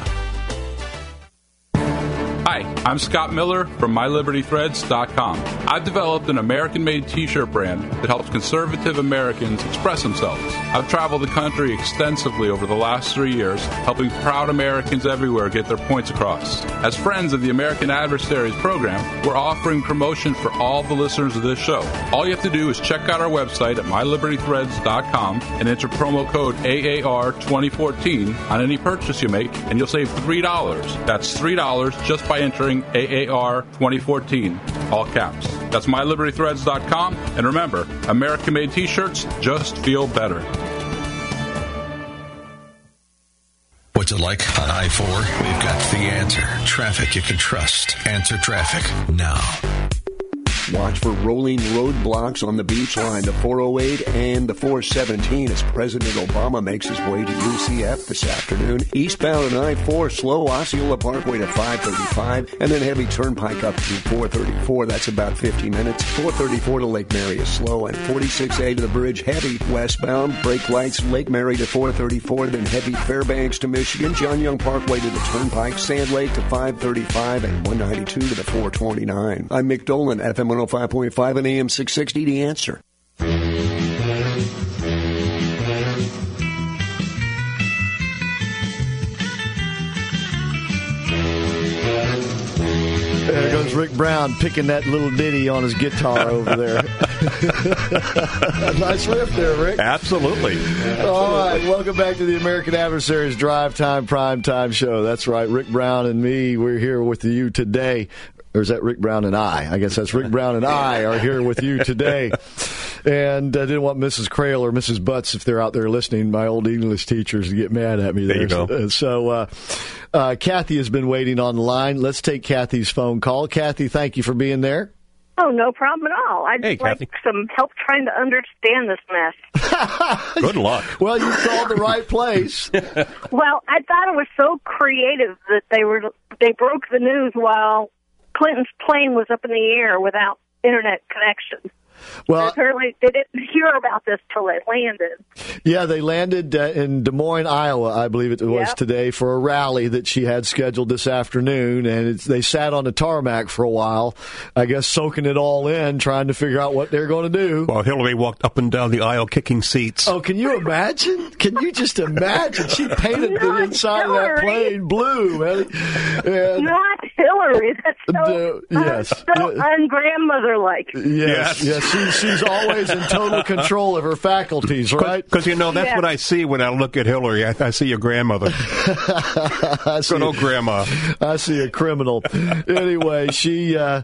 Hi, I'm Scott Miller from My Liberty Threads dot com. I've developed an American-made t-shirt brand that helps conservative Americans express themselves. I've traveled the country extensively over the last three years, helping proud Americans everywhere get their points across. As friends of the American Adversaries program, we're offering promotion for all the listeners of this show. All you have to do is check out our website at My Liberty Threads dot com and enter promo code A A R twenty fourteen on any purchase you make, and you'll save three dollars. That's three dollars just by entering A A R twenty fourteen, all caps. That's My Liberty Threads dot com. And remember, American-made t-shirts just feel better. What's it like on I four? We've got the answer. Traffic you can trust. Answer Traffic now. Watch for rolling roadblocks on the beach line, the four oh eight and the four seventeen as President Obama makes his way to U C F this afternoon. Eastbound on I four, slow Osceola Parkway to five thirty-five, and then heavy turnpike up to four thirty-four. That's about fifty minutes. four thirty-four to Lake Mary is slow, and forty-six A to the bridge heavy westbound. Brake lights Lake Mary to four thirty-four, then heavy Fairbanks to Michigan. John Young Parkway to the turnpike. Sand Lake to five thirty-five, and one ninety-two to the four twenty-nine. I'm Mick Dolan, F M one oh five point five and A M six sixty, The Answer. There goes Rick Brown picking that little ditty on his guitar over there. Nice riff there, Rick. Absolutely. All right, welcome back to the American Adversaries Drive Time Prime Time Show. That's right, Rick Brown and me, we're here with you today. Or is that Rick Brown and I? I guess that's Rick Brown and I are here with you today. And I didn't want Missus Crail or Missus Butts, if they're out there listening, my old English teachers, to get mad at me there. There you go. So uh, uh, Kathy has been waiting on the line. Let's take Kathy's phone call. Kathy, thank you for being there. Oh, no problem at all. I'd Hey, like Kathy. some help trying to understand this mess. Good luck. Well, you called the right place. Well, I thought it was so creative that they were they broke the news while Clinton's plane was up in the air without internet connection. Well, apparently they didn't hear about this till it landed. Yeah, they landed uh, in Des Moines, Iowa, I believe it was Yep. today, for a rally that she had scheduled this afternoon. And it's, they sat on the tarmac for a while, I guess soaking it all in, trying to figure out what they're going to do. While Hillary walked up and down the aisle kicking seats. Oh, can you imagine? Can you just imagine? She painted the Not inside of that Hillary. plane blue, man. And, Not Hillary. That's so, Uh, yes. uh, so ungrandmother-like. yes, yes. She, she's always in total control of her faculties, right? Because, you know, that's Yeah. what I see when I look at Hillary. I, I see your grandmother. I see, Good old grandma. I see a criminal. Anyway, she uh,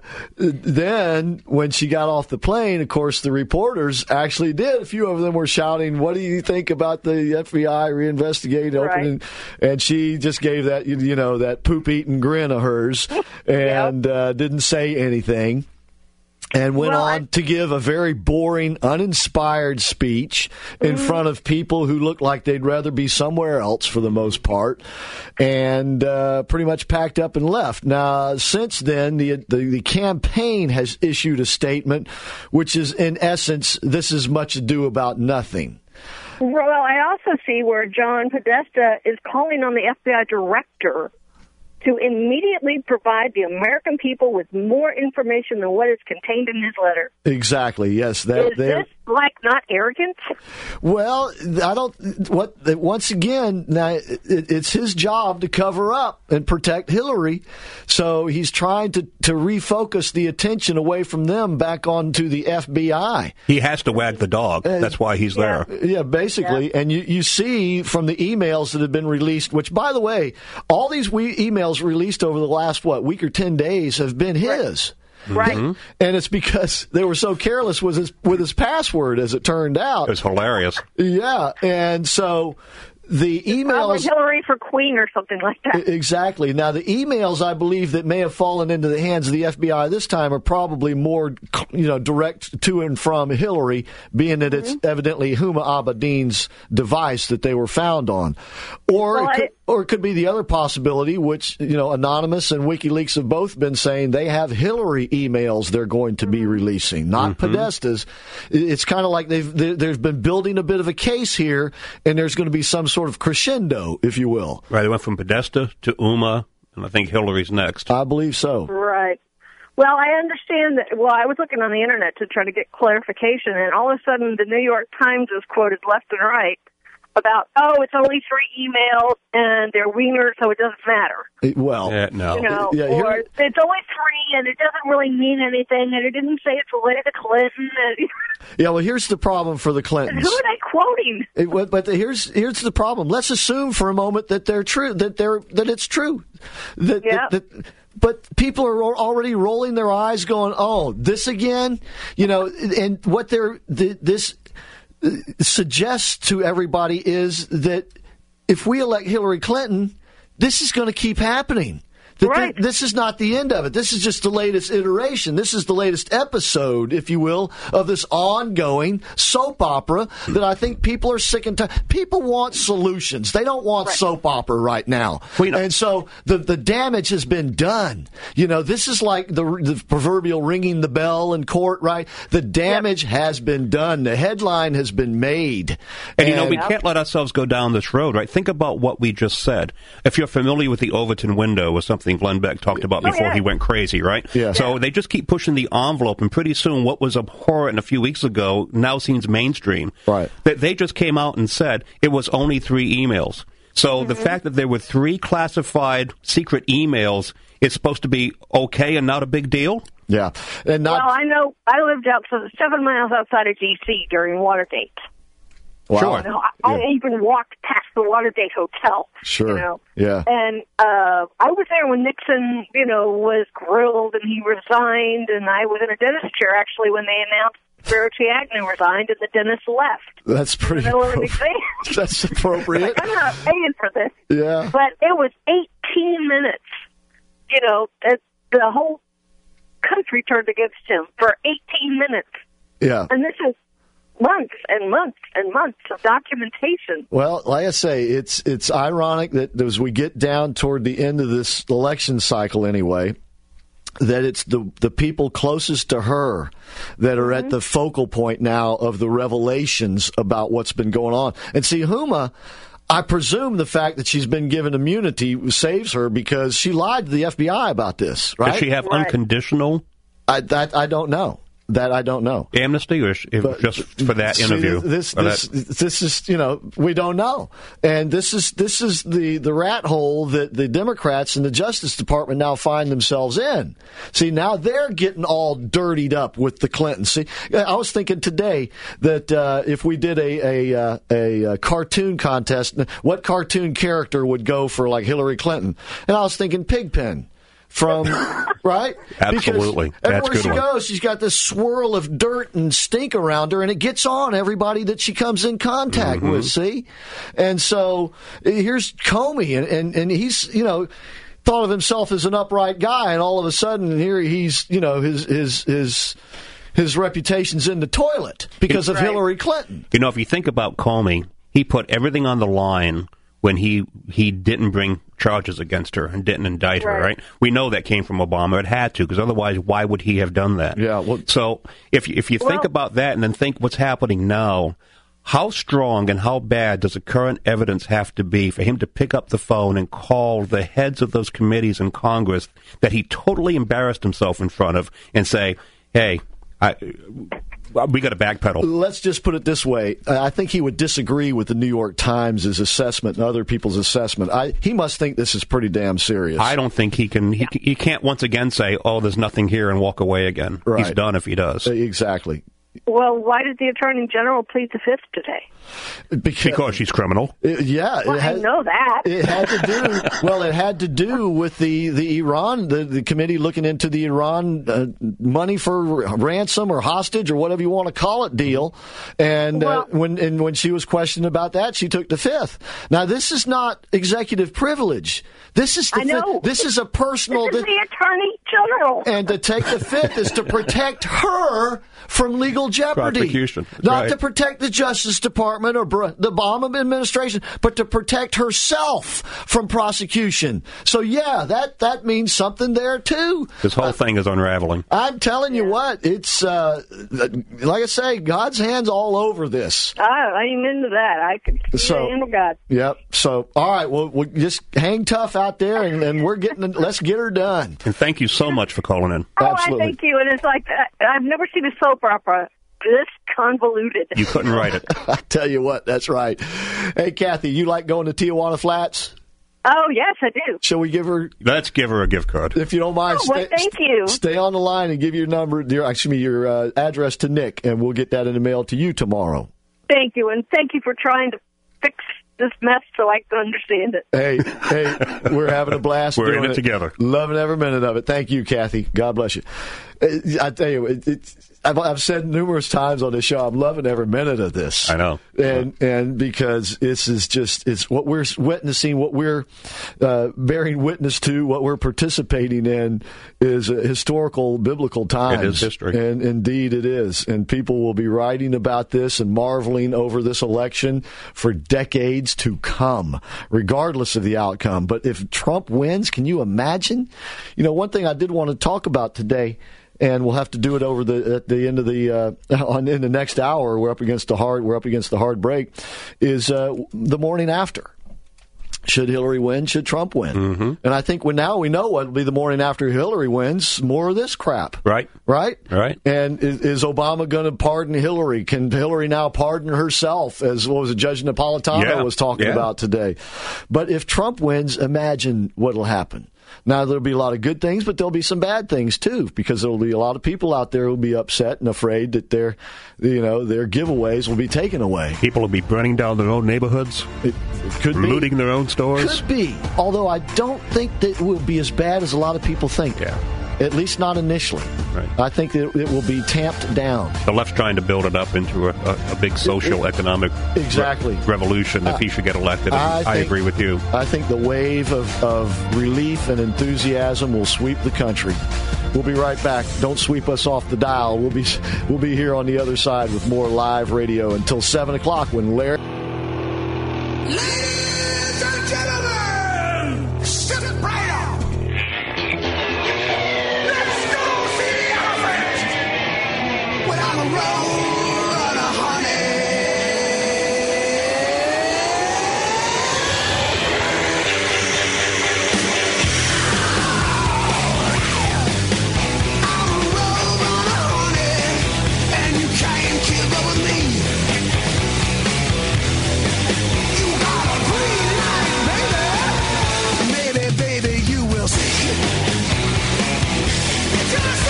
then when she got off the plane, of course, the reporters actually did. A few of them were shouting, "What do you think about the F B I reinvestigating Right. opening?" And she just gave that, you you know, that poop-eating grin of hers and uh, didn't say anything. And went Well, on I- to give a very boring, uninspired speech in Mm-hmm. front of people who looked like they'd rather be somewhere else for the most part, and uh, pretty much packed up and left. Now, since then, the, the the campaign has issued a statement, which is in essence, this is much ado about nothing. Well, I also see where John Podesta is calling on the F B I director to immediately provide the American people with more information than what is contained in his letter. Exactly. Yes. That Is they're- this, like, not arrogant? Well, I don't. What once again, now it, it's his job to cover up and protect Hillary, so he's trying to to refocus the attention away from them back onto the F B I. He has to wag the dog. That's why he's Yeah. there. Yeah, basically, and you you see from the emails that have been released, which by the way, all these we emails released over the last what week or ten days have been his. Right. Mm-hmm. And it's because they were so careless with his with his password, as it turned out. It's hilarious. Yeah, and so the Probably emails. Hillary for Queen or something like that. Exactly. Now, the emails, I believe, that may have fallen into the hands of the F B I this time are probably more, you know, direct to and from Hillary, being that it's Mm-hmm. evidently Huma Abedin's device that they were found on. Or, Well, it could, I- or it could be the other possibility, which, you know, Anonymous and WikiLeaks have both been saying they have Hillary emails they're going to Mm-hmm. be releasing, not Podesta's. It's kind of like they've, they- they've been building a bit of a case here, and there's going to be some sort of crescendo, if you will. Right, they went from Podesta to Uma, and I think Hillary's next. I believe so. Right. Well, I understand that. Well, I was looking on the internet to try to get clarification, and all of a sudden the New York Times is quoted left and right about, oh, it's only three emails and they're wieners, so it doesn't matter. It- well, Yeah, no. You know, Yeah, here- or it's only three and it doesn't really mean anything, and it didn't say it's related to Clinton. And yeah. Well, here's the problem for the who Clintons. are they quoting? It, but but here's here's the problem. Let's assume for a moment that they're true, that they're that it's true. That, Yeah. that, that but people are al- already rolling their eyes, going, "Oh, this again," you know. And what they're th- this uh, suggests to everybody is that if we elect Hillary Clinton, this is going to keep happening. That Right. th- this is not the end of it. This is just the latest iteration. This is the latest episode, if you will, of this ongoing soap opera that I think people are sick and tired. People want solutions. They don't want Right. soap opera right now. Well, you know- and so the the damage has been done. You know, this is like the, the proverbial ringing the bell in court, right? The damage has been done. The headline has been made. And, you know, we can't let ourselves go down this road, right? Think about what we just said. If you're familiar with the Overton window, or something Glenn Beck talked about Oh, before yeah. he went crazy, right? Yeah. So they just keep pushing the envelope, and pretty soon what was abhorrent a few weeks ago now seems mainstream. Right. They, they just came out and said it was only three emails. So Mm-hmm. the fact that there were three classified secret emails is supposed to be okay and not a big deal? Yeah. And not, Well, I know I lived out seven miles outside of D C during Watergate. wow. Sure. You know, I, I even walked past the Watergate Hotel. Sure. You know, Yeah. and uh, I was there when Nixon, you know, was grilled and he resigned, and I was in a dentist chair actually when they announced Verity Agnew resigned and the dentist left. That's pretty In the middle of an appropriate. exam. That's appropriate. I'm not paying for this. Yeah. But it was eighteen minutes. You know, that the whole country turned against him for eighteen minutes. Yeah. And this is months and months and months of documentation. Well, like I say, it's it's ironic that as we get down toward the end of this election cycle anyway, that it's the the people closest to her that are Mm-hmm. at the focal point now of the revelations about what's been going on. And see, Huma, I presume the fact that she's been given immunity saves her because she lied to the F B I about this, right? Does she have Right. unconditional I, that I don't know. That I don't know. amnesty, or is it But- just for that See, interview? This, Or this, that- this is, you know, we don't know, and this is this is the the rat hole that the Democrats and the Justice Department now find themselves in. See, now they're getting all dirtied up with the Clintons. See, I was thinking today that uh, if we did a a, uh, a a cartoon contest, what cartoon character would go for like Hillary Clinton? And I was thinking Pigpen. From right, Absolutely. Because That's a everywhere good she one. goes, she's got this swirl of dirt and stink around her, and it gets on everybody that she comes in contact Mm-hmm. with. See, and so here's Comey, and, and and he's you know thought of himself as an upright guy, and all of a sudden here he's you know his his his his reputation's in the toilet because of Right. Hillary Clinton. You know, if you think about Comey, he put everything on the line when he he didn't bring charges against her and didn't indict her, Right. right? We know that came from Obama. It had to, because otherwise, why would he have done that? Yeah, well- so if you- if you think Well- about that and then think what's happening now, how strong and how bad does the current evidence have to be for him to pick up the phone and call the heads of those committees in Congress that he totally embarrassed himself in front of and say, hey, I, we got to backpedal. Let's just put it this way. I think he would disagree with the New York Times' assessment and other people's assessment. I, he must think this is pretty damn serious. I don't think he can. He, he can't once again say, "Oh, there's nothing here," and walk away again. Right. He's done if he does. Exactly. Well, why did the Attorney General plead the fifth today? Because, Because she's criminal. it- yeah, Well, it had, I know that. it had to do. Well, it had to do with the the Iran, the, the committee looking into the Iran uh, money for ransom or hostage or whatever you want to call it deal. And Well- uh, when and when she was questioned about that, she took the fifth. Now, this is not executive privilege. This is the I know. Fi- this is a personal. This is the Attorney General. And to take the fifth is to protect her from legal jeopardy. Prosecution. Not Right. to protect the Justice Department or br- the Obama administration, but to protect herself from prosecution. So, yeah, that, that means something there, too. This whole thing is unraveling. I'm telling you what, it's, uh, like I say, God's hand's all over this. I, I'm into that. I can see So- the hand of God. Yep. So, all right, well, we'll just hang tough out there, and, and we're getting, let's get her done. And thank you so much for calling in. Oh, Absolutely. I thank you. And it's like, uh, I've never seen a soap opera this convoluted. You couldn't write it. I tell you what, that's right. Hey, Kathy, you like going to Tijuana Flats? Oh, yes, I do. Shall we give her, Let's give her a gift card. if you don't mind, Oh, well, thank you. stay on the line and give your number, your, excuse me, your uh, address to Nick, and we'll get that in the mail to you tomorrow. Thank you. And thank you for trying to fix this mess so I can understand it. Hey, hey, we're having a blast. We're in doing it together. Loving every minute of it. Thank you, Kathy. God bless you. I tell you, it, it, I've, I've said numerous times on this show, I'm loving every minute of this. I know. And and because this is just, it's what we're witnessing, what we're uh, bearing witness to, what we're participating in is a historical, biblical times. It is history. And indeed it is. And people will be writing about this and marveling over this election for decades to come, regardless of the outcome. But if Trump wins, can you imagine? You know, one thing I did want to talk about today, and we'll have to do it over the at the end of the uh, on in the next hour. We're up against the hard. We're up against the hard break. Is uh, the morning after? Should Hillary win? Should Trump win? Mm-hmm. And I think when now we know what will be the morning after Hillary wins. More of this crap. Right. Right. Right. And is, is Obama going to pardon Hillary? Can Hillary now pardon herself? As what was it, Judge Napolitano yeah. was talking yeah. about today. But if Trump wins, imagine what will happen. Now, there'll be a lot of good things, but there'll be some bad things, too, because there'll be a lot of people out there who'll be upset and afraid that their, you know, their giveaways will be taken away. People will be burning down their own neighborhoods, it, it could looting be. their own stores. Could be, although I don't think that it will be as bad as a lot of people think. Yeah. At least not initially. Right. I think that it will be tamped down. The left's trying to build it up into a, a, a big social, economic exactly. re- revolution if uh, he should get elected. I, I think, agree with you. I think the wave of, of relief and enthusiasm will sweep the country. We'll be right back. Don't sweep us off the dial. We'll be we'll be here on the other side with more live radio until seven o'clock when Larry... Ladies and gentlemen, sit right up. On the road, runner, honey. I'm a road runner, honey, and you can't keep up with me. You got a green light, baby. Maybe, baby, you will see. Just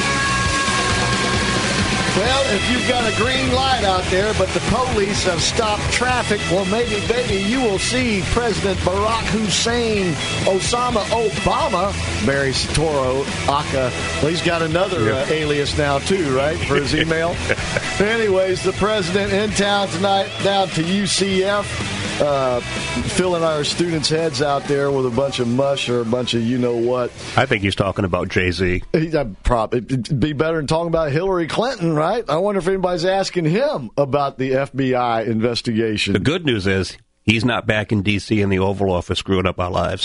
Well, if you've got a green light out there, but the police have stopped traffic, well, maybe, baby, you will see President Barack Hussein Osama Obama, Barry Satoro Aka. Well, he's got another yeah. uh, alias now, too, right, for his email? Anyways, the president in town tonight down to U C F. Uh, filling our students' heads out there with a bunch of mush or a bunch of you-know-what. I think he's talking about Jay-Z. He, uh, prob- it'd be better than talking about Hillary Clinton, right? I wonder if anybody's asking him about the F B I investigation. The good news is he's not back in D C in the Oval Office screwing up our lives.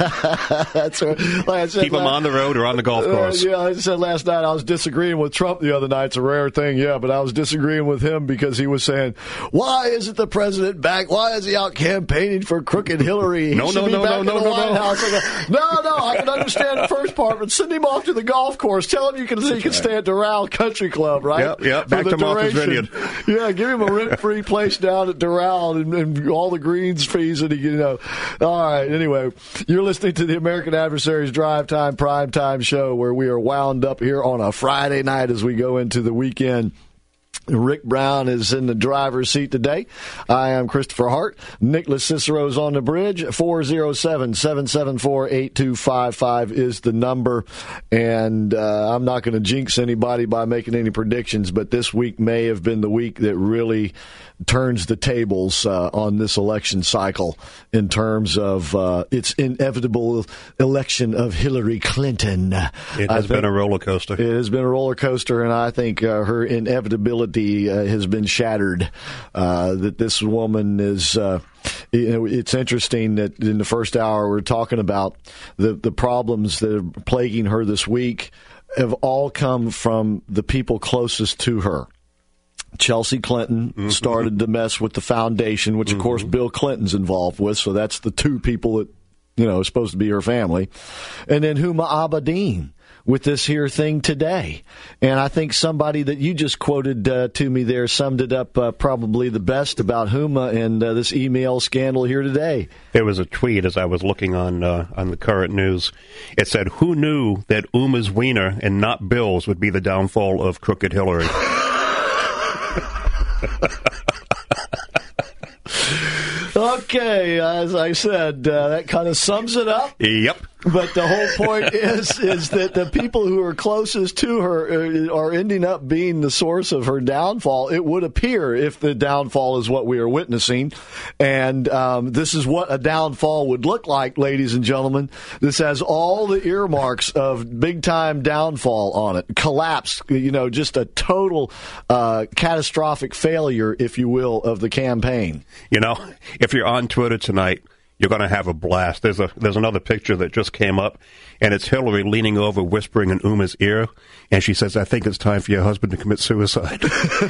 That's right. Like I said, Keep him last, on the road or on the golf course. Uh, yeah, I said last night I was disagreeing with Trump the other night. It's a rare thing, yeah, but I was disagreeing with him because he was saying, why isn't the president back? Why is he out campaigning for crooked Hillary? He no, should no, be no, back no, in no, the no, White no. House. I go, no, no, I can understand the first part, but send him off to the golf course. Tell him you can, he can stay at Doral Country Club, right? Yep, yep, back to Martha's Vineyard. Yeah, give him a rent-free place down at Doral and, and all the greens fees that he, you know. All right, anyway, you're listening to the American Adversaries Drive Time Prime Time Show, where we are wound up here on a Friday night as we go into the weekend. Rick Brown is in the driver's seat today. I am Christopher Hart. Nicholas Cicero's on the bridge. four oh seven, seven seven four, eight two five five is the number. And uh, I'm not going to jinx anybody by making any predictions, but this week may have been the week that really turns the tables uh, on this election cycle in terms of uh, its inevitable election of Hillary Clinton. It has been a roller coaster. It has been a roller coaster, and I think uh, her inevitability uh, has been shattered. Uh, that this woman is, uh, you know, it's interesting that in the first hour we're talking about the, the problems that are plaguing her this week have all come from the people closest to her. Chelsea Clinton mm-hmm. started to mess with the foundation, which, mm-hmm. of course, Bill Clinton's involved with. So that's the two people that, you know, are supposed to be her family. And then Huma Abedin with this here thing today. And I think somebody that you just quoted uh, to me there summed it up uh, probably the best about Huma and uh, this email scandal here today. There was a tweet as I was looking on uh, on the current news. It said, who knew that Uma's wiener and not Bill's would be the downfall of crooked Hillary? Okay, as I said, uh, that kind of sums it up. Yep. But the whole point is is that the people who are closest to her are ending up being the source of her downfall. It would appear, if the downfall is what we are witnessing, and um, this is what a downfall would look like, ladies and gentlemen. This has all the earmarks of big-time downfall on it. Collapse, you know, just a total uh, catastrophic failure, if you will, of the campaign. You know, if you're on Twitter tonight, you're going to have a blast. There's a there's another picture that just came up, and it's Hillary leaning over, whispering in Uma's ear, and she says, "I think it's time for your husband to commit suicide."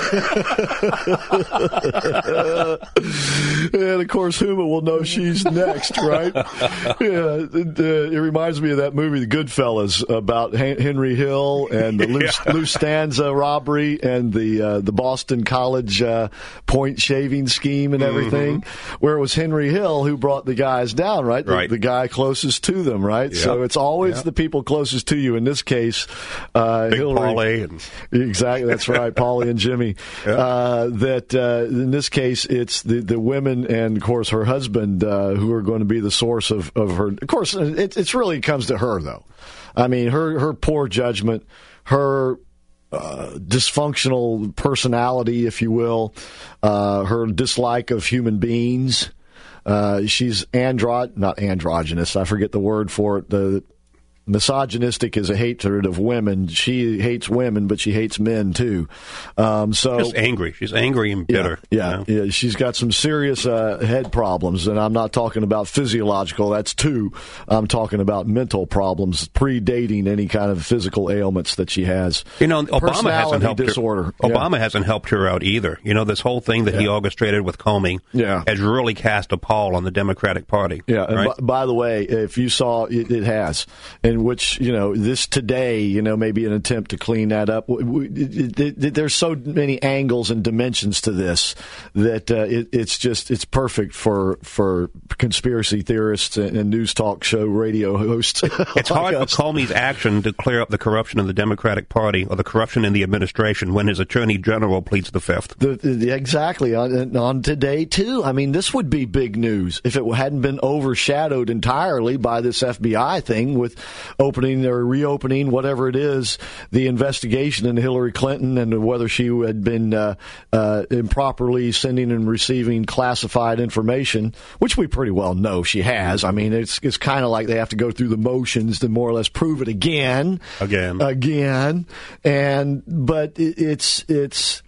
And, of course, Uma will know she's next, right? Yeah, it, uh, it reminds me of that movie, The Goodfellas, about Henry Hill and the Luce, yeah. Lustanza robbery and the uh, the Boston College uh, point shaving scheme and everything, mm-hmm. where it was Henry Hill who brought the guys down, right? The, right. the guy closest to them, right? Yep. So it's always yep. the people closest to you. In this case, uh, Big Hillary. Paulie and... Exactly, that's right, Paulie and Jimmy. Yep. Uh, that uh, in this case, it's the, the women and, of course, her husband uh, who are going to be the source of, of her. Of course, it it's really comes to her, though. I mean, her, her poor judgment, her uh, dysfunctional personality, if you will, uh, her dislike of human beings. Uh, she's andro- not androgynous. I forget the word for it. The misogynistic is a hatred of women. She hates women, but she hates men too. Um, so just angry. She's angry and bitter. Yeah, yeah, yeah. She's got some serious uh, head problems, and I'm not talking about physiological. That's two. I'm talking about mental problems predating any kind of physical ailments that she has. You know, Obama hasn't helped disorder. her. Obama yeah. hasn't helped her out either. You know, this whole thing that yeah. he orchestrated with Comey yeah. has really cast a pall on the Democratic Party. Yeah. Right? And b- by the way, if you saw, it, it has. And which, you know, this today, you know, maybe an attempt to clean that up. We, it, it, it, there's so many angles and dimensions to this that uh, it, it's just, it's perfect for for conspiracy theorists and, and news talk show radio hosts. It's like hard us. for Comey's action to clear up the corruption in the Democratic Party or the corruption in the administration when his attorney general pleads the fifth. The, the, exactly. On, on today, too. I mean, this would be big news if it hadn't been overshadowed entirely by this F B I thing with opening or reopening, whatever it is, the investigation into Hillary Clinton and whether she had been uh, uh, improperly sending and receiving classified information, which we pretty well know she has. I mean, it's it's kind of like they have to go through the motions to more or less prove it again, again, again. And but it, it's it's.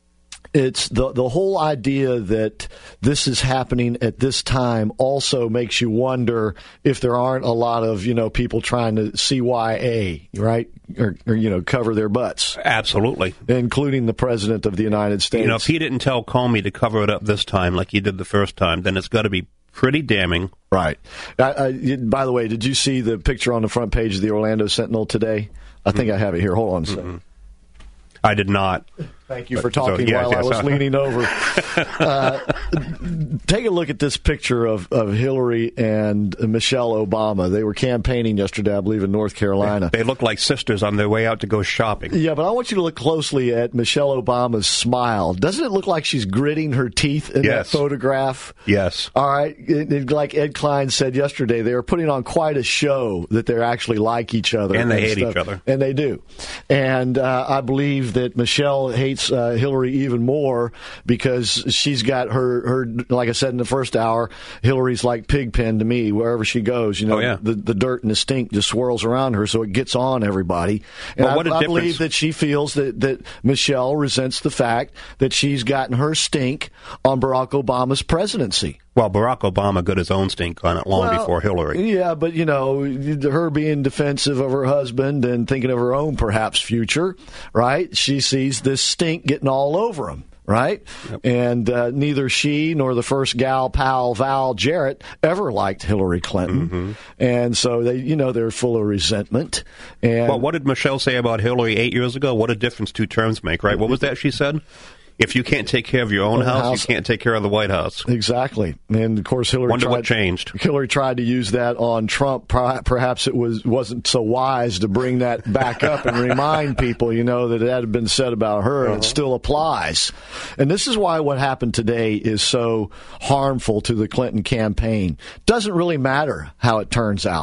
It's the the whole idea that this is happening at this time also makes you wonder if there aren't a lot of, you know, people trying to C Y A, right? Or, or, you know, cover their butts. Absolutely. Including the President of the United States. You know, if he didn't tell Comey to cover it up this time like he did the first time, then it's got to be pretty damning. Right. I, I, by the way, did you see the picture on the front page of the Orlando Sentinel today? I think mm-hmm. I have it here. Hold on a second. Mm-hmm. I did not. Thank you for talking so, yes, while yes, I was leaning over. Uh, take a look at this picture of, of Hillary and Michelle Obama. They were campaigning yesterday, I believe, in North Carolina. They, they look like sisters on their way out to go shopping. Yeah, but I want you to look closely at Michelle Obama's smile. Doesn't it look like she's gritting her teeth in yes. that photograph? Yes. All right. It, it, like Ed Klein said yesterday, they are putting on quite a show that they're actually like each other. And they and hate stuff. each other. And they do. And uh, I believe that Michelle hates uh, Hillary even more because she's got her, her, like I said in the first hour, Hillary's like Pigpen to me. Wherever she goes, you know, oh, yeah. the, the dirt and the stink just swirls around her, so it gets on everybody. And well, what I, a I believe that she feels that, that Michelle resents the fact that she's gotten her stink on Barack Obama's presidency. Well, Barack Obama got his own stink on it long well, before Hillary. Yeah, but, you know, her being defensive of her husband and thinking of her own, perhaps, future, right? She sees this stink getting all over him, right? Yep. And uh, neither she nor the first gal pal, Val Jarrett, ever liked Hillary Clinton. Mm-hmm. And so, they, you know, they're full of resentment. And well, what did Michelle say about Hillary eight years ago? What a difference two terms make, right? What was that she said? If you can't take care of your own house, house, you can't take care of the White House. Exactly. And, of course, Hillary Wonder tried, what changed. Hillary tried to use that on Trump. Perhaps it was, wasn't so wise to bring that back up and remind people, you know, that it had been said about her, and uh-huh. it still applies. And this is why what happened today is so harmful to the Clinton campaign. Doesn't really matter how it turns out.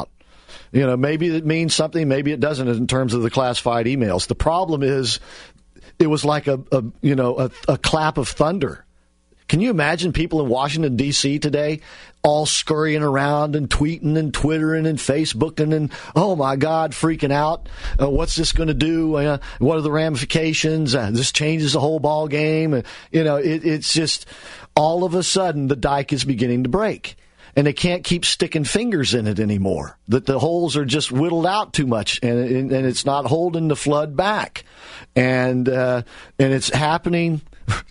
You know, maybe it means something, maybe it doesn't in terms of the classified emails. The problem is it was like a, a you know, a, a clap of thunder. Can you imagine people in Washington, D C today all scurrying around and tweeting and Twittering and Facebooking and, oh, my God, freaking out? Uh, what's this going to do? Uh, what are the ramifications? Uh, this changes the whole ball game. Uh, you know, it, it's just all of a sudden the dike is beginning to break. And they can't keep sticking fingers in it anymore. That the holes are just whittled out too much, and, and, and it's not holding the flood back. And uh, and it's happening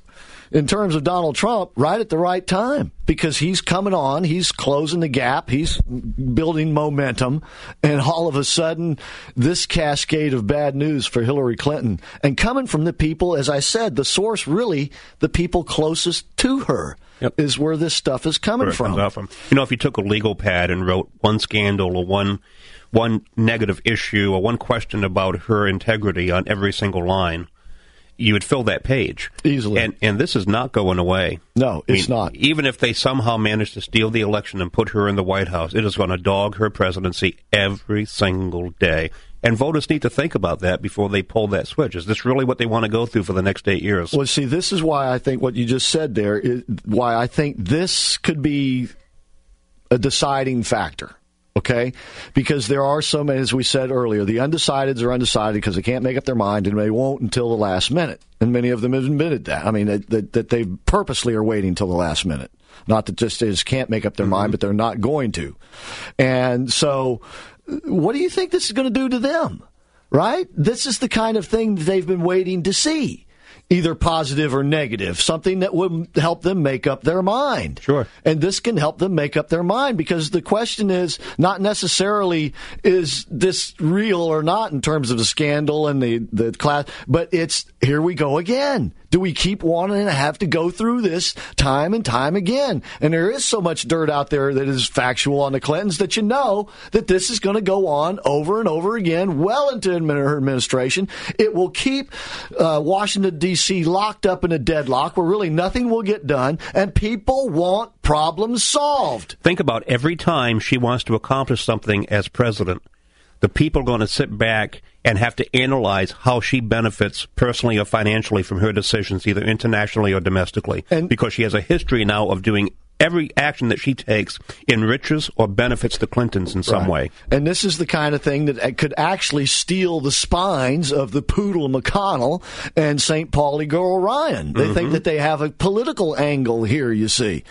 in terms of Donald Trump right at the right time, because he's coming on, he's closing the gap, he's building momentum, and all of a sudden, this cascade of bad news for Hillary Clinton, and coming from the people, as I said, the source really, the people closest to her. Yep. Is where this stuff is coming from. from. You know, if you took a legal pad and wrote one scandal or one one negative issue or one question about her integrity on every single line, you would fill that page easily. And and this is not going away. No, I it's mean, not. Even if they somehow manage to steal the election and put her in the White House, it is going to dog her presidency every single day. And voters need to think about that before they pull that switch. Is this really what they want to go through for the next eight years? Well, see, this is why I think what you just said there is why I think this could be a deciding factor. Okay? Because there are so many, as we said earlier, the undecideds are undecided because they can't make up their mind, and they won't until the last minute. And many of them have admitted that. I mean, that, that, that they purposely are waiting until the last minute. Not that just they just can't make up their mm-hmm. mind, but they're not going to. And so, what do you think this is going to do to them? Right? This is the kind of thing that they've been waiting to see. Either positive or negative, something that would help them make up their mind. Sure. And this can help them make up their mind, because the question is not necessarily is this real or not in terms of the scandal and the, the class, but it's here we go again. Do we keep wanting to have to go through this time and time again? And there is so much dirt out there that is factual on the Clintons that you know that this is going to go on over and over again well into her administration. It will keep uh, Washington, D C locked up in a deadlock where really nothing will get done, and people want problems solved. Think about every time she wants to accomplish something as president, the people are going to sit back and have to analyze how she benefits personally or financially from her decisions, either internationally or domestically, and because she has a history now of doing every action that she takes enriches or benefits the Clintons in some right. way. And this is the kind of thing that could actually steal the spines of the Poodle McConnell and Saint Pauli girl Ryan. They mm-hmm. think that they have a political angle here, you see.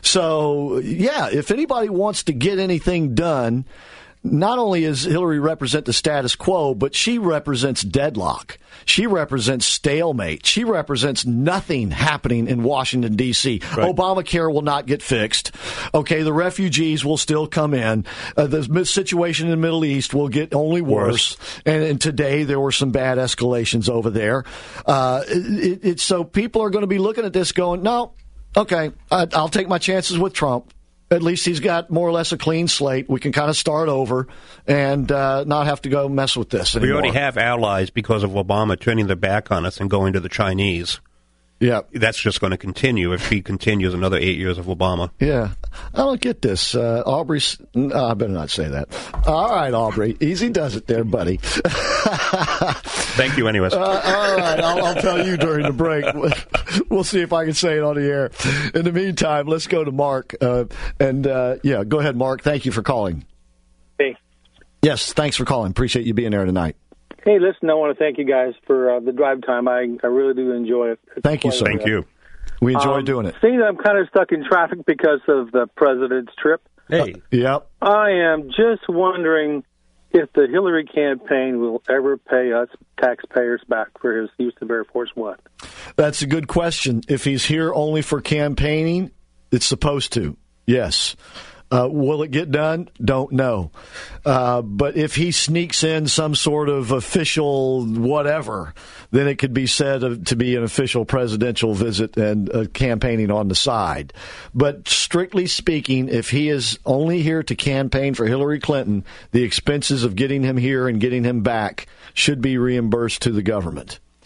So, yeah, if anybody wants to get anything done, not only does Hillary represent the status quo, but she represents deadlock. She represents stalemate. She represents nothing happening in Washington, D C Right. Obamacare will not get fixed. Okay, the refugees will still come in. Uh, the situation in the Middle East will get only worse. worse. And, and today there were some bad escalations over there. Uh, it, it, so people are going to be looking at this going, no, okay, I, I'll take my chances with Trump. At least he's got more or less a clean slate. We can kind of start over and uh, not have to go mess with this anymore. We already have allies because of Obama turning their back on us and going to the Chinese. Yeah. That's just going to continue if he continues another eight years of Obama. Yeah. I don't get this. Uh, Aubrey's... No, I better not say that. All right, Aubrey. Easy does it there, buddy. Thank you anyways. Uh, all right. I'll, I'll tell you during the break. We'll see if I can say it on the air. In the meantime, let's go to Mark. Uh, and, uh, yeah, go ahead, Mark. Thank you for calling. Hey. Yes, thanks for calling. Appreciate you being there tonight. Hey, listen, I want to thank you guys for uh, the drive time. I, I really do enjoy it. It's thank you, sir. Thank you. We enjoy um, doing it. Seeing that I'm kind of stuck in traffic because of the president's trip. Hey. Uh, yep. I am just wondering if the Hillary campaign will ever pay us taxpayers back for his use of Air Force One. That's a good question. If he's here only for campaigning, it's supposed to. Yes. Uh, will it get done? Don't know. Uh, but if he sneaks in some sort of official whatever, then it could be said of, to be an official presidential visit and uh, campaigning on the side. But strictly speaking, if he is only here to campaign for Hillary Clinton, the expenses of getting him here and getting him back should be reimbursed to the government.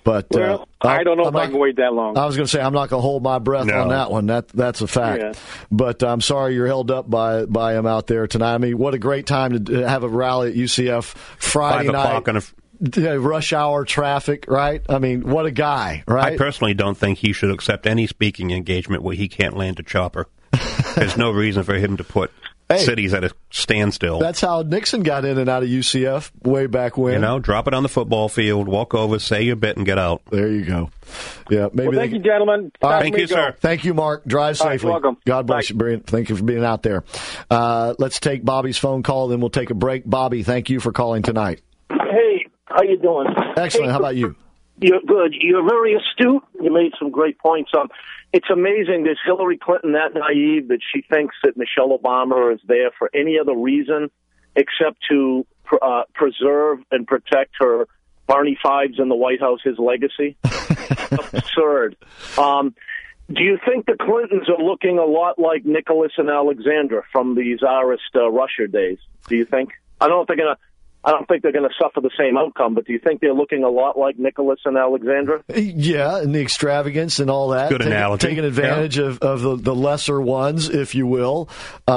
But well, uh, I don't know I'm if not, I can wait that long. I was going to say I'm not going to hold my breath No. on that one. That that's a fact. Yeah. But I'm sorry you're held up by by him out there tonight. I mean, what a great time to have a rally at U C F Friday Five night. o'clock on a Yeah, rush hour traffic, right? I mean, what a guy, right? I personally don't think he should accept any speaking engagement where he can't land a chopper. There's no reason for him to put Hey, cities at a standstill. That's how Nixon got in and out of U C F way back when. You know, drop it on the football field, walk over, say your bit, and get out. There you go. Yeah, maybe. Well, thank they, you, gentlemen. All right, thank you, go. sir. Thank you, Mark. Drive All right, safely. welcome. God bless Bye. you, Brian. Thank you for being out there. Uh, let's take Bobby's phone call, then we'll take a break. Bobby, thank you for calling tonight. Hey, how you doing? Excellent. Hey, How about you? You're good. You're very astute. You made some great points. Um, it's amazing. There's Hillary Clinton that naive that she thinks that Michelle Obama is there for any other reason except to uh, preserve and protect her Barney Fives in the White House, his legacy. Absurd. Um, do you think the Clintons are looking a lot like Nicholas and Alexandra from the Tsarist uh, Russia days? Do you think? I don't know if they're going to. I don't think they're going to suffer the same outcome, but do you think they're looking a lot like Nicholas and Alexandra? Yeah, and the extravagance and all that. Good Take, analogy. Taking advantage Yeah. of, of the, the lesser ones, if you will.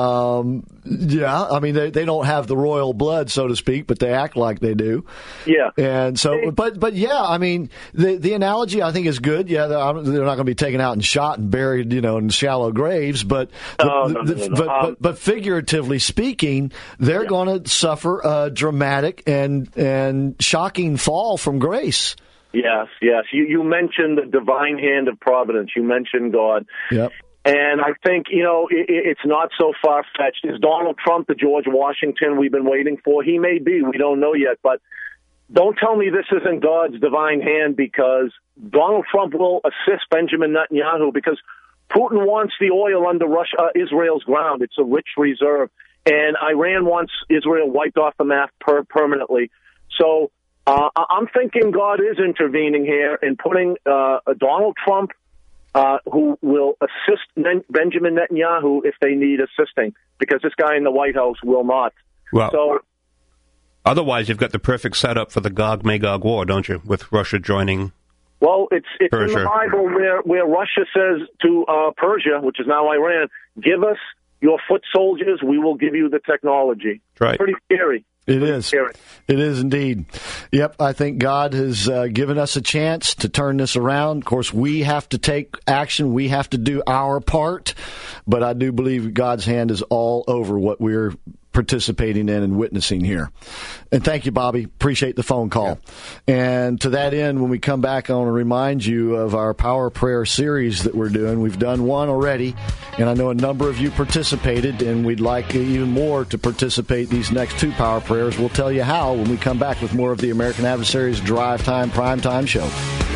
Um, yeah, I mean, they, they don't have the royal blood, so to speak, but they act like they do. Yeah. And so, but but yeah, I mean, the the analogy I think is good. Yeah, they're, they're not going to be taken out and shot and buried, you know, in shallow graves, but the, Oh, no, the, no, no, no. but, Um, but but figuratively speaking, they're Yeah. going to suffer a dramatic and and shocking fall from grace. Yes, yes. You you mentioned the divine hand of providence. You mentioned God. Yep. And I think, you know, it, it's not so far-fetched. Is Donald Trump the George Washington we've been waiting for? He may be. We don't know yet. But don't tell me this isn't God's divine hand, because Donald Trump will assist Benjamin Netanyahu, because Putin wants the oil under Russia, uh, Israel's ground. It's a rich reserve. And Iran wants Israel wiped off the map per- permanently. So uh, I'm thinking God is intervening here and putting uh, a Donald Trump uh, who will assist Nen- Benjamin Netanyahu if they need assisting, because this guy in the White House will not. Well, so otherwise, you've got the perfect setup for the Gog-Magog war, don't you, with Russia joining? Well, it's it's in Persia. the Bible where, where Russia says to uh, Persia, which is now Iran, give us your foot soldiers, we will give you the technology. Right. Pretty scary. It is. Scary. It is indeed. Yep, I think God has uh, given us a chance to turn this around. Of course, we have to take action. We have to do our part. But I do believe God's hand is all over what we're participating in and witnessing here. And thank you, Bobby. Appreciate the phone call. Yeah. And to that end, when we come back, I want to remind you of our Power Prayer series that we're doing. We've done one already, and I know a number of you participated, and we'd like even more to participate these next two Power Prayers. We'll tell you how when we come back with more of the American Adversaries Drive Time Prime Time Show.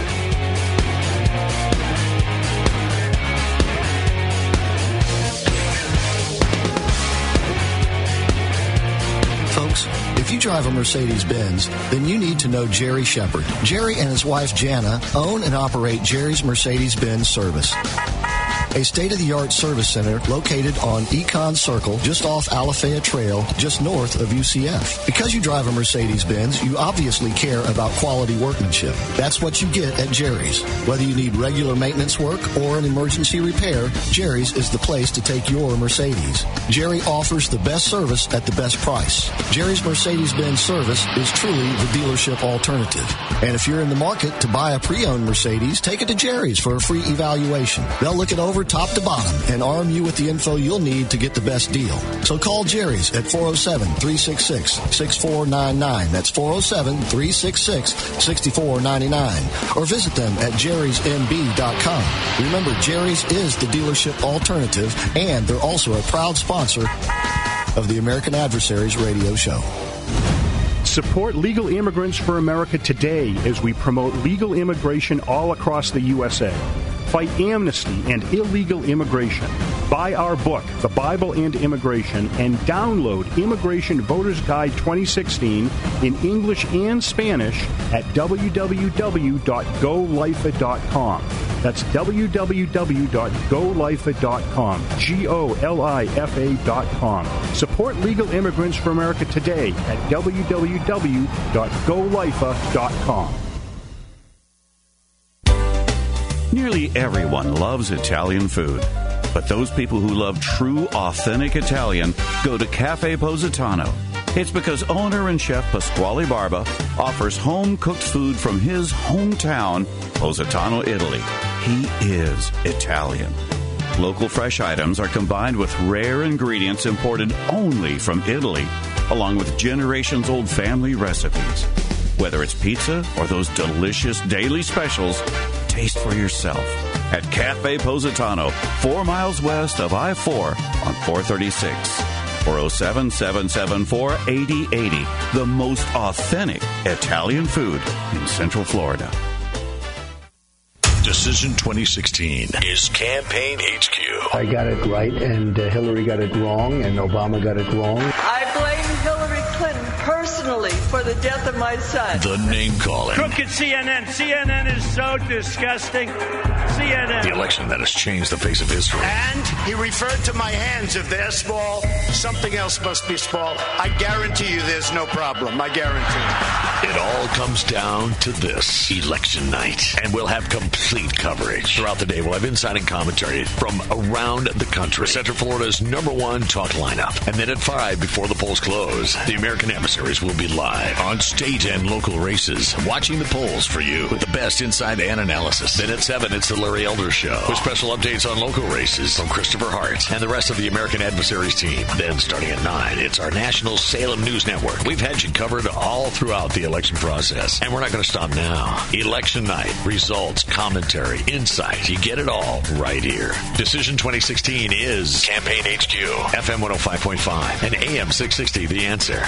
If you drive a Mercedes-Benz, then you need to know Jerry Shepard. Jerry and his wife Jana own and operate Jerry's Mercedes-Benz Service, a state-of-the-art service center located on Econ Circle, just off Alafaya Trail, just north of U C F. Because you drive a Mercedes-Benz, you obviously care about quality workmanship. That's what you get at Jerry's. Whether you need regular maintenance work or an emergency repair, Jerry's is the place to take your Mercedes. Jerry offers the best service at the best price. Jerry's Mercedes-Benz service is truly the dealership alternative. And if you're in the market to buy a pre-owned Mercedes, take it to Jerry's for a free evaluation. They'll look it over top to bottom and arm you with the info you'll need to get the best deal. So call Jerry's at four oh seven, three six six, six four nine nine. That's four oh seven, three six six, six four nine nine. Or visit them at jerrys m b dot com. Remember, Jerry's is the dealership alternative, and they're also a proud sponsor of the American Adversaries radio show. Support Legal Immigrants for America today as we promote legal immigration all across the U S A. Fight amnesty and illegal immigration. Buy our book, The Bible and Immigration, and download Immigration Voters Guide twenty sixteen in English and Spanish at w w w dot go lifa dot com. That's w w w dot go lifa dot com. G O L I F A dot com. Support Legal Immigrants for America today at w w w dot go lifa dot com. Nearly everyone loves Italian food. But those people who love true, authentic Italian go to Cafe Positano. It's because owner and chef Pasquale Barba offers home-cooked food from his hometown, Positano, Italy. He is Italian. Local fresh items are combined with rare ingredients imported only from Italy, along with generations-old family recipes. Whether it's pizza or those delicious daily specials, taste for yourself at Cafe Positano, four miles west of I four on four thirty-six. four oh seven, seven seven four, eight oh eight oh. The most authentic Italian food in Central Florida. Decision twenty sixteen is Campaign H Q. I got it right, and uh, Hillary got it wrong, and Obama got it wrong. I blame Hillary Clinton personally for the death of my son. The name calling. Crooked C N N. C N N is so disgusting. C N N. The election that has changed the face of history. And he referred to my hands. If they're small, something else must be small. I guarantee you there's no problem. I guarantee. It all comes down to this election night. And we'll have complete coverage. Throughout the day, we'll have insight and commentary from around the country. Central Florida's number one talk lineup. And then at five, before the polls close, the American Adversaries will be live on state and local races, watching the polls for you with the best insight and analysis. Then at seven, it's the Larry Elder Show with special updates on local races from Christopher Hart and the rest of the American Adversaries team. Then starting at nine, it's our national Salem News Network. We've had you covered all throughout the election process, and we're not going to stop now. Election night, results, commentary, insight. You get it all right here. Decision twenty sixteen is Campaign H Q, F M one oh five point five and A M six sixty, The Answer.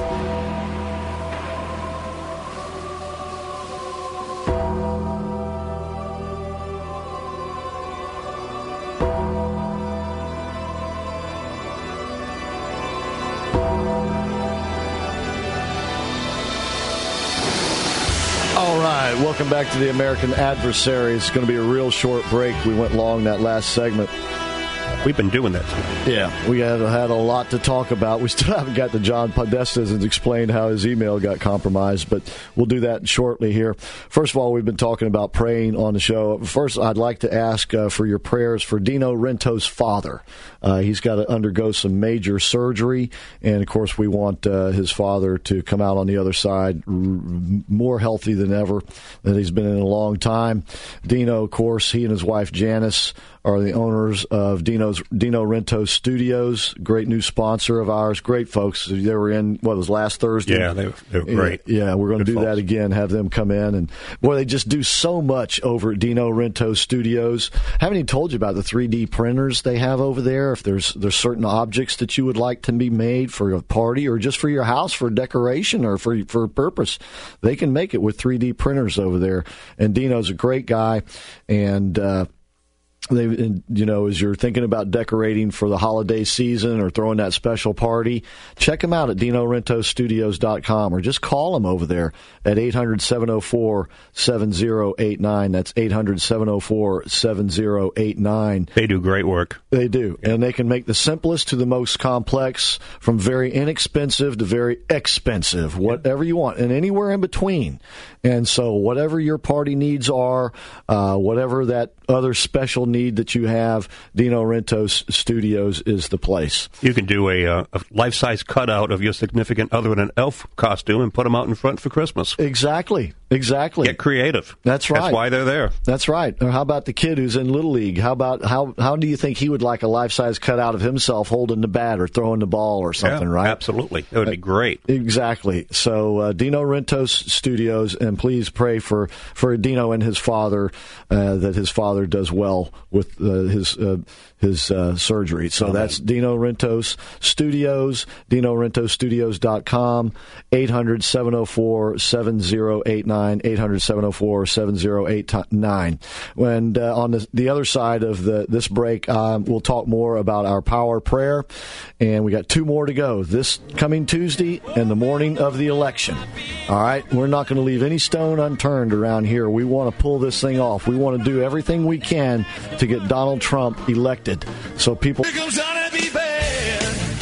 All right, welcome back to the American Adversary. It's going to be a real short break. We went long that last segment. We've been doing that. Yeah, we had, had a lot to talk about. We still haven't got to John Podesta and explained how his email got compromised, but we'll do that shortly here. First of all, we've been talking about praying on the show. First, I'd like to ask uh, for your prayers for Dino Rento's father. Uh, he's got to undergo some major surgery, and, of course, we want uh, his father to come out on the other side r- more healthy than ever, that he's been in a long time. Dino, of course, he and his wife Janice are the owners of Dino's Dino Rento Studios, great new sponsor of ours. Great folks. They were in, what was last Thursday? Yeah, they, they were great. Yeah, yeah we're going to do folks. that again, have them come in. And, boy, they just do so much over at Dino Rento Studios. Haven't even told you about the three D printers they have over there. If there's there's certain objects that you would like to be made for a party or just for your house for decoration or for, for a purpose, they can make it with three D printers over there. And Dino's a great guy. And, uh, They, you know, as you're thinking about decorating for the holiday season or throwing that special party, check them out at Dino Rento Studios dot com or just call them over there at eight hundred, seven oh four, seven oh eight nine. That's eight hundred, seven oh four, seven oh eight nine. They do great work. They do. And they can make the simplest to the most complex, from very inexpensive to very expensive, whatever you want, and anywhere in between. And so whatever your party needs are, uh, whatever that other special need that you have, Dino Rento Studios is the place. You can do a, uh, a life-size cutout of your significant other in an elf costume and put them out in front for Christmas. Exactly. Exactly. Get creative. That's right. That's why they're there. That's right. Or how about the kid who's in Little League? How about how how do you think he would like a life-size cutout of himself holding the bat or throwing the ball or something, yeah, right? Absolutely. It would be great. Exactly. So uh, Dino Rentos Studios, and please pray for, for Dino and his father, uh, that his father does well with uh, his uh, his uh, surgery. So oh, that's Dino Rentos Studios, Dino Rento Studios dot com, eight hundred, seven oh four, seven oh eight nine, eight hundred, seven oh four, seven oh eight nine. And uh, on the, the other side of the this break, um, we'll talk more about our power prayer, and we got two more to go this coming Tuesday and the morning of the election. All right, we're not going to leave any stone unturned around here. We want to pull this thing off. We want to do everything we can to get Donald Trump elected. So people. Here comes Donald be bad,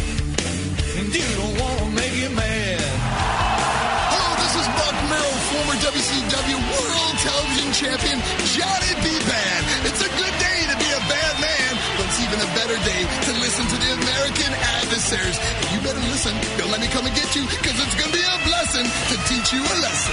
and you don't want to make it mad. Hello, this is Buck Merrill, former W C W World Television Champion Johnny B. Bad. a better day to listen to the American Adversaries. You better listen. Don't let me come and get you, because it's going to be a blessing to teach you a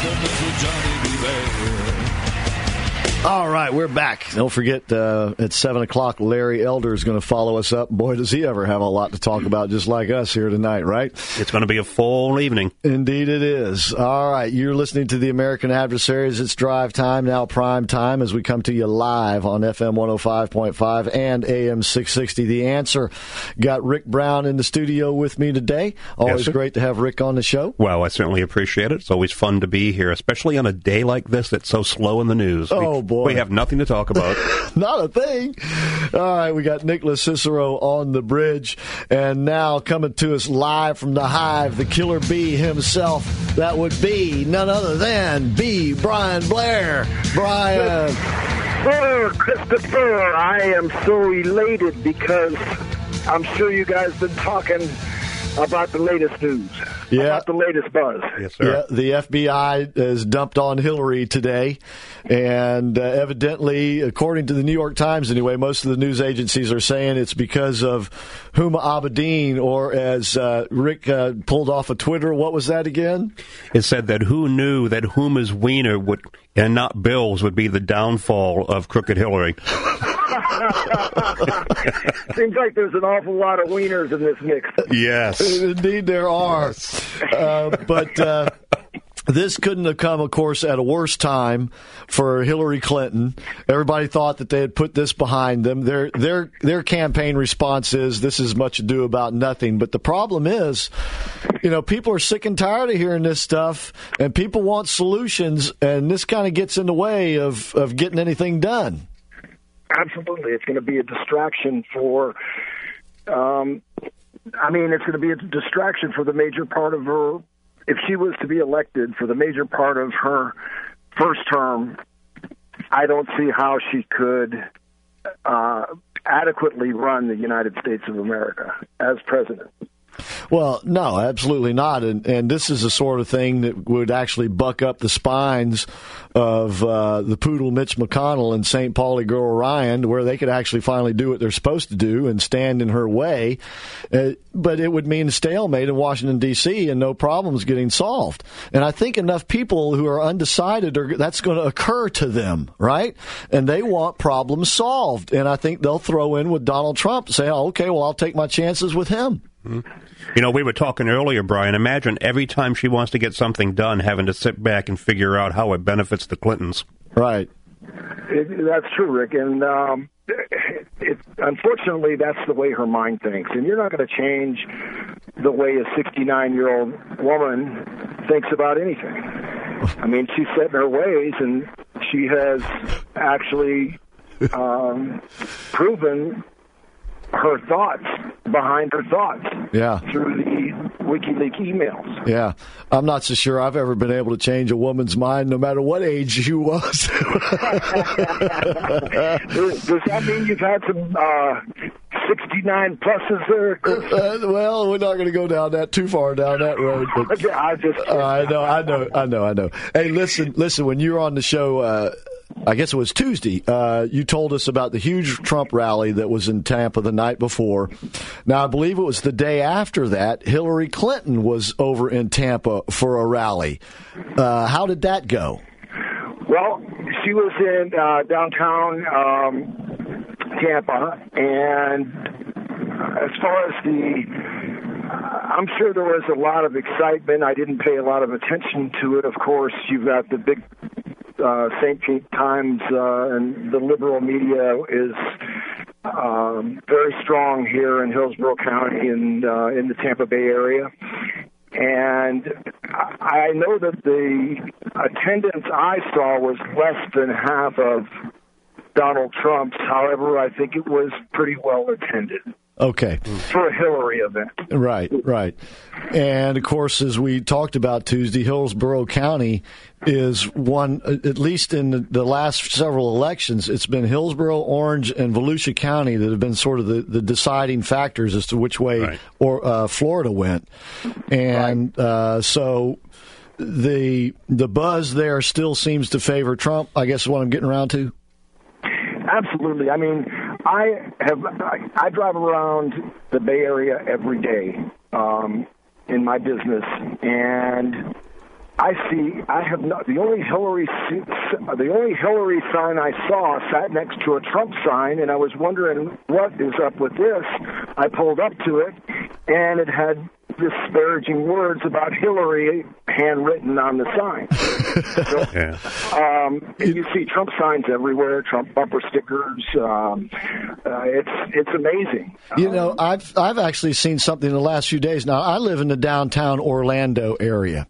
lesson. All right, we're back. Don't forget, uh, at seven o'clock, Larry Elder is going to follow us up. Boy, does he ever have a lot to talk about, just like us here tonight, right? It's going to be a full evening. Indeed it is. All right, you're listening to the American Adversaries. It's drive time, now prime time, as we come to you live on F M one oh five point five and A M six sixty. The Answer. Got Rick Brown in the studio with me today. Always Yes, great to have Rick on the show. Well, I certainly appreciate it. It's always fun to be here, especially on a day like this that's so slow in the news. Oh, we, boy. We have nothing to talk about. Not a thing. All right, we got Nicholas Cicero on the bridge, and now coming to us live from the Hive, the Killer Bee himself. That would be none other than B. Brian Blair. Brian. Oh, Christopher, I am so elated because I'm sure you guys have been talking about the latest news. Yeah. About the latest buzz. Yes, Yeah, the F B I has dumped on Hillary today, and uh, evidently, according to the New York Times anyway, most of the news agencies are saying it's because of Huma Abedin, or as uh, Rick uh, pulled off of Twitter, what was that again? It said that who knew that Huma's wiener would, and not Bill's, would be the downfall of Crooked Hillary. Seems like there's an awful lot of wieners in this mix. Yes. Indeed there are. Uh, but uh, this couldn't have come, of course, at a worse time for Hillary Clinton. Everybody thought that they had put this behind them. Their their their campaign response is, this is much ado about nothing. But the problem is, you know, people are sick and tired of hearing this stuff, and people want solutions, and this kind of gets in the way of, of getting anything done. Absolutely. It's going to be a distraction for, um, I mean, it's going to be a distraction for the major part of her, if she was to be elected for the major part of her first term. I don't see how she could uh, adequately run the United States of America as president. Well, no, absolutely not. And and this is the sort of thing that would actually buck up the spines of uh, the poodle Mitch McConnell and Saint Pauli girl Ryan, where they could actually finally do what they're supposed to do and stand in her way. Uh, but it would mean a stalemate in Washington, D C, and no problems getting solved. And I think enough people who are undecided, are that's going to occur to them, right? And they want problems solved. And I think they'll throw in with Donald Trump, say, oh, okay, well, I'll take my chances with him. You know, we were talking earlier, Brian, imagine every time she wants to get something done, having to sit back and figure out how it benefits the Clintons. Right. It, that's true, Rick. And um, it, it, unfortunately, that's the way her mind thinks. And you're not going to change the way a sixty-nine-year-old woman thinks about anything. I mean, she's set in her ways, and she has actually um, proven her thoughts behind her thoughts. Yeah. Through the WikiLeaks emails. Yeah. I'm not so sure I've ever been able to change a woman's mind, no matter what age she was. does, does that mean you've had some uh, sixty-nine pluses there, Chris? Uh, well, we're not going to go down that too far down that road. But, I just. Uh, I know, I know, I know, I know. Hey, listen, listen. When you were on the show, uh, I guess it was Tuesday, uh, you told us about the huge Trump rally that was in Tampa the night before. Now, I believe it was the day after that, Hillary Clinton was over in Tampa for a rally. Uh, how did that go? Well, she was in uh, downtown um, Tampa, and as far as the, I'm sure there was a lot of excitement. I didn't pay a lot of attention to it. Of course, you've got the big Uh, Saint Pete Times uh, and the liberal media is um, very strong here in Hillsborough County and uh, in the Tampa Bay area. And I know that the attendance I saw was less than half of Donald Trump's. However, I think it was pretty well attended. Okay. For a Hillary event. Right, right. And, of course, as we talked about Tuesday, Hillsborough County is one, at least in the, the last several elections, it's been Hillsborough, Orange, and Volusia County that have been sort of the, the deciding factors as to which way right. or uh, Florida went. And right. uh, so the the buzz there still seems to favor Trump, I guess is what I'm getting around to. Absolutely. I mean, I have I, I drive around the Bay Area every day um, in my business, and I see I have not the only Hillary the only Hillary sign I saw sat next to a Trump sign, and I was wondering what is up with this. I pulled up to it, and it had disparaging words about Hillary handwritten on the sign. So, yeah. um, you see Trump signs everywhere, Trump bumper stickers. Um, uh, it's it's amazing. You know, I've I've actually seen something in the last few days. Now, I live in the downtown Orlando area,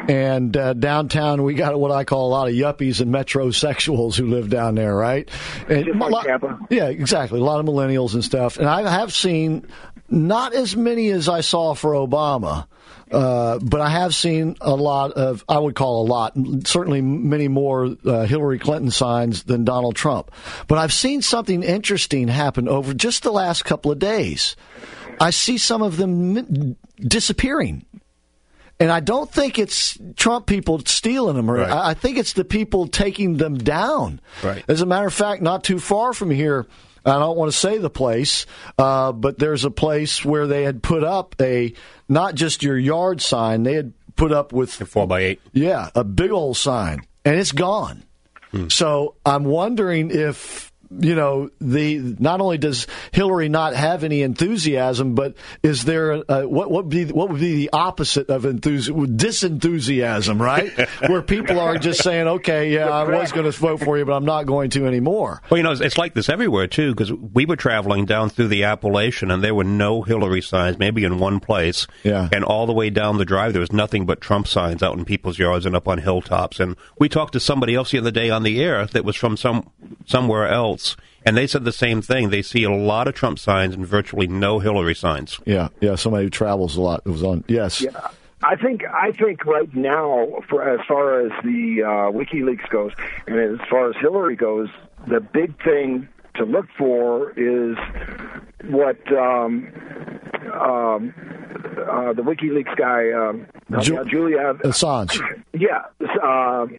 and uh, downtown we got what I call a lot of yuppies and metrosexuals who live down there, right? And Just like lot, Tampa. Yeah, exactly. A lot of millennials and stuff. And I have seen not as many as I saw for Obama, uh, but I have seen a lot of, I would call a lot, certainly many more uh, Hillary Clinton signs than Donald Trump. But I've seen something interesting happen over just the last couple of days. I see some of them disappearing. And I don't think it's Trump people stealing them. Or Right. I think it's the people taking them down. Right. As a matter of fact, not too far from here, I don't want to say the place, uh, but there's a place where they had put up a, not just your yard sign, they had put up with... A four by eight. Yeah, a big old sign, and it's gone. Hmm. So I'm wondering if, you know, the not only does Hillary not have any enthusiasm, but is there a, what what would be what would be the opposite of enthusiasm? Disenthusiasm, right? Where people are just saying, okay, yeah, I was going to vote for you, but I'm not going to anymore. Well, you know, it's, it's like this everywhere, too, because we were traveling down through the Appalachian, and there were no Hillary signs, maybe in one place. Yeah. And all the way down the drive, there was nothing but Trump signs out in people's yards and up on hilltops. And we talked to somebody else the other day on the air that was from some somewhere else. And they said the same thing. They see a lot of Trump signs and virtually no Hillary signs. Yeah, yeah. Somebody who travels a lot was on. Yes. Yeah. I think I think right now, for as far as the uh, WikiLeaks goes, and as far as Hillary goes, the big thing to look for is what um, um, uh, the WikiLeaks guy, um, Ju- uh, Julian Assange. Yeah, uh,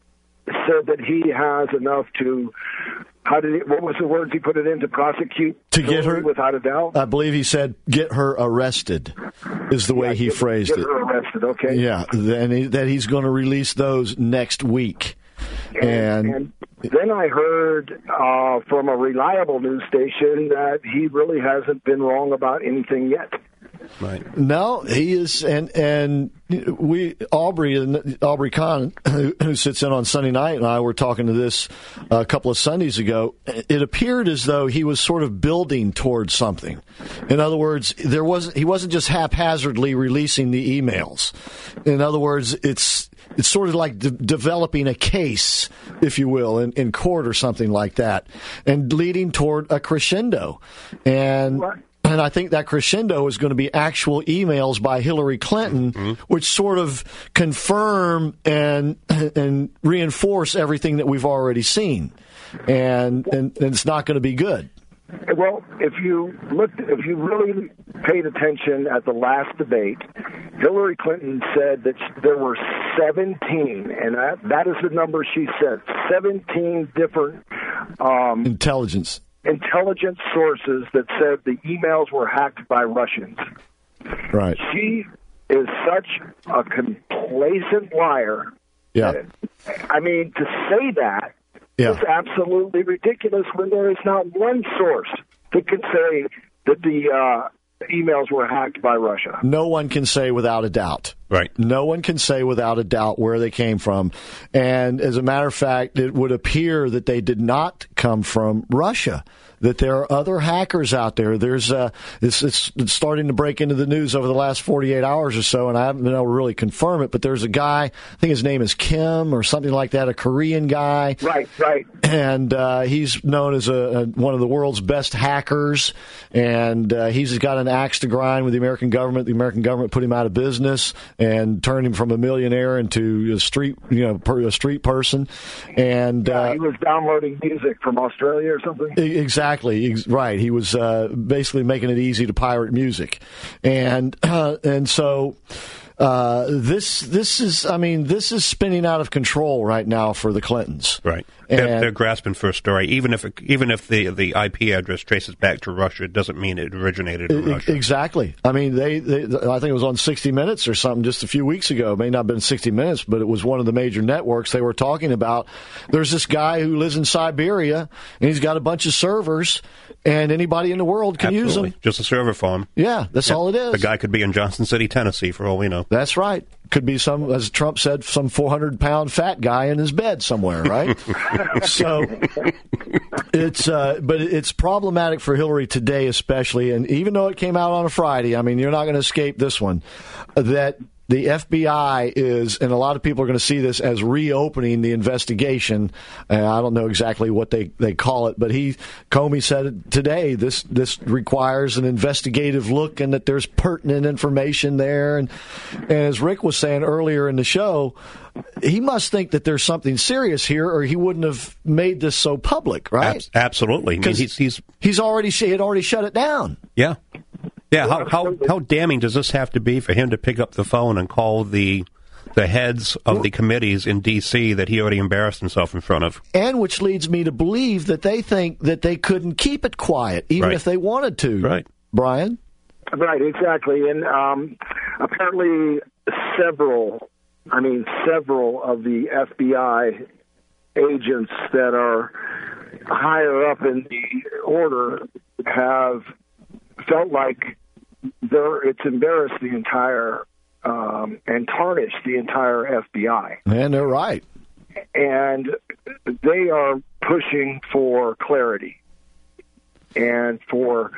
said that he has enough to. How did he, what was the words he put it in to prosecute to get her without a doubt? I believe he said get her arrested is the way yeah, he get, phrased get it. Her arrested, okay. Yeah, and he, that he's going to release those next week. And, And, and then I heard uh, from a reliable news station that he really hasn't been wrong about anything yet. Right. No, he is, and and we Aubrey Aubrey Kahn, who, who sits in on Sunday night, and I were talking to this a couple of Sundays ago. It appeared as though he was sort of building towards something. In other words, there wasn't he wasn't just haphazardly releasing the emails. In other words, it's it's sort of like de- developing a case, if you will, in, in court or something like that, and leading toward a crescendo. And. Right. And I think that crescendo is going to be actual emails by Hillary Clinton, mm-hmm. which sort of confirm and and reinforce everything that we've already seen, and and, and it's not going to be good. Well, if you looked, if you really paid attention at the last debate, Hillary Clinton said that there were seventeen, and that, that is the number she said, seventeen different um, intelligence. intelligence sources that said the emails were hacked by Russians. Right. She is such a complacent liar. Yeah. I mean, to say that yeah. is absolutely ridiculous when there is not one source that can say that the uh, emails were hacked by Russia. No one can say without a doubt. Right. No one can say without a doubt where they came from. And as a matter of fact, it would appear that they did not come from Russia, that there are other hackers out there. There's uh, it's, it's, it's starting to break into the news over the last forty-eight hours or so, and I haven't been able to really confirm it, but there's a guy, I think his name is Kim or something like that, a Korean guy. Right, right. And uh, he's known as a, a, one of the world's best hackers, and uh, he's got an axe to grind with the American government. The American government put him out of business and turned him from a millionaire into a street, you know, per, a street person. And yeah, uh, he was downloading music from Australia or something. Exactly, right. He was uh, basically making it easy to pirate music, and uh, and so. Uh, this this is I mean this is spinning out of control right now for the Clintons. Right. They're, they're grasping for a story, even if it, even if the the I P address traces back to Russia, it doesn't mean it originated in Russia. Exactly. I mean, they, they, I think it was on sixty minutes or something just a few weeks ago. It may not have been sixty minutes, but it was one of the major networks. They were talking about there's this guy who lives in Siberia, and he's got a bunch of servers, and anybody in the world can Absolutely. use them. Just a server farm. Yeah, that's yeah. all it is. The guy could be in Johnson City, Tennessee, for all we know. That's right. Could be some, as Trump said, some four hundred pound fat guy in his bed somewhere, right? So it's, uh, but it's problematic for Hillary today, especially. And even though it came out on a Friday, I mean, you're not going to escape this one, that the F B I is, and a lot of people are going to see this as reopening the investigation. Uh, I don't know exactly what they, they call it, but he, Comey said it today, this, this requires an investigative look and that there's pertinent information there. And, and as Rick was saying earlier in the show, he must think that there's something serious here, or he wouldn't have made this so public, right? Abs- absolutely. I mean, he's, he's, he's already, he had already shut it down. Yeah. Yeah, how, how how damning does this have to be for him to pick up the phone and call the the heads of the committees in D C that he already embarrassed himself in front of? And which leads me to believe that they think that they couldn't keep it quiet, even Right. if they wanted to. Right. Brian? Right, exactly. And um, apparently several, I mean, several of the F B I agents that are higher up in the order have felt like they're, it's embarrassed the entire um, and tarnished the entire F B I. And they're right. And they are pushing for clarity and for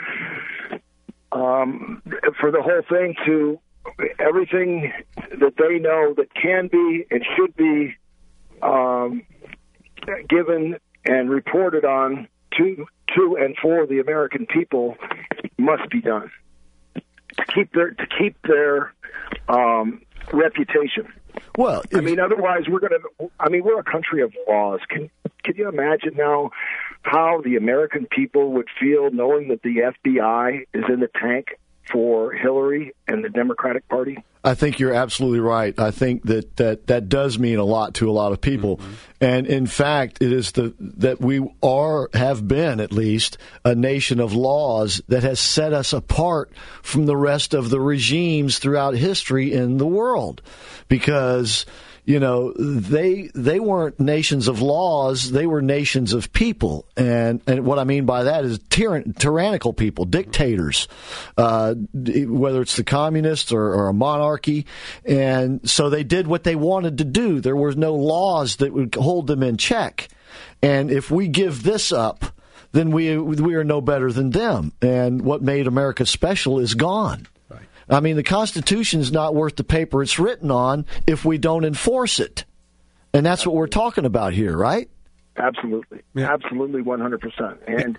um, for the whole thing to everything that they know that can be and should be um, given and reported on to to and for the American people must be done to keep their to keep their um, reputation. Well, I mean, otherwise we're going to. I mean, we're a country of laws. Can can you imagine now how the American people would feel knowing that the F B I is in the tank for Hillary and the Democratic Party? I think you're absolutely right. I think that that, that does mean a lot to a lot of people. Mm-hmm. And in fact, it is the that we are, have been at least, a nation of laws that has set us apart from the rest of the regimes throughout history in the world. Because, you know, they they weren't nations of laws, they were nations of people. And and what I mean by that is tyrann- tyrannical people, dictators, uh, whether it's the communists or, or a monarchy. And so they did what they wanted to do. There were no laws that would hold them in check. And if we give this up, then we we are no better than them. And what made America special is gone. I mean, the Constitution is not worth the paper it's written on if we don't enforce it. And that's what we're talking about here, right? Absolutely. Yeah. Absolutely, one hundred percent. And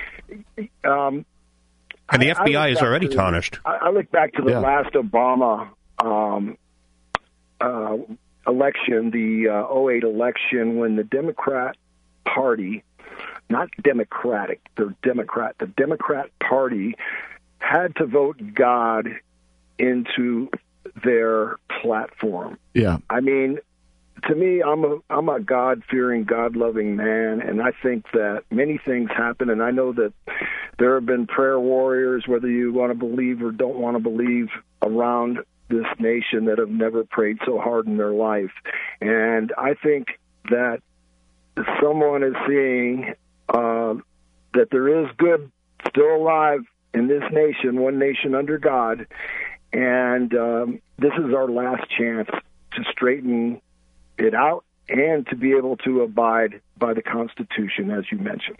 um, and the I, F B I I is already to, tarnished. I, I look back to the Yeah. last Obama um, uh, election, the uh, oh eight election, when the Democrat Party, not Democratic, the Democrat, the Democrat Party had to vote God into their platform. Yeah. I mean, to me, I'm a I'm a God-fearing, God-loving man, and I think that many things happen, and I know that there have been prayer warriors, whether you want to believe or don't want to believe, around this nation that have never prayed so hard in their life. And I think that someone is seeing uh, that there is good still alive in this nation, one nation under God, and um, this is our last chance to straighten it out and to be able to abide by the Constitution, as you mentioned.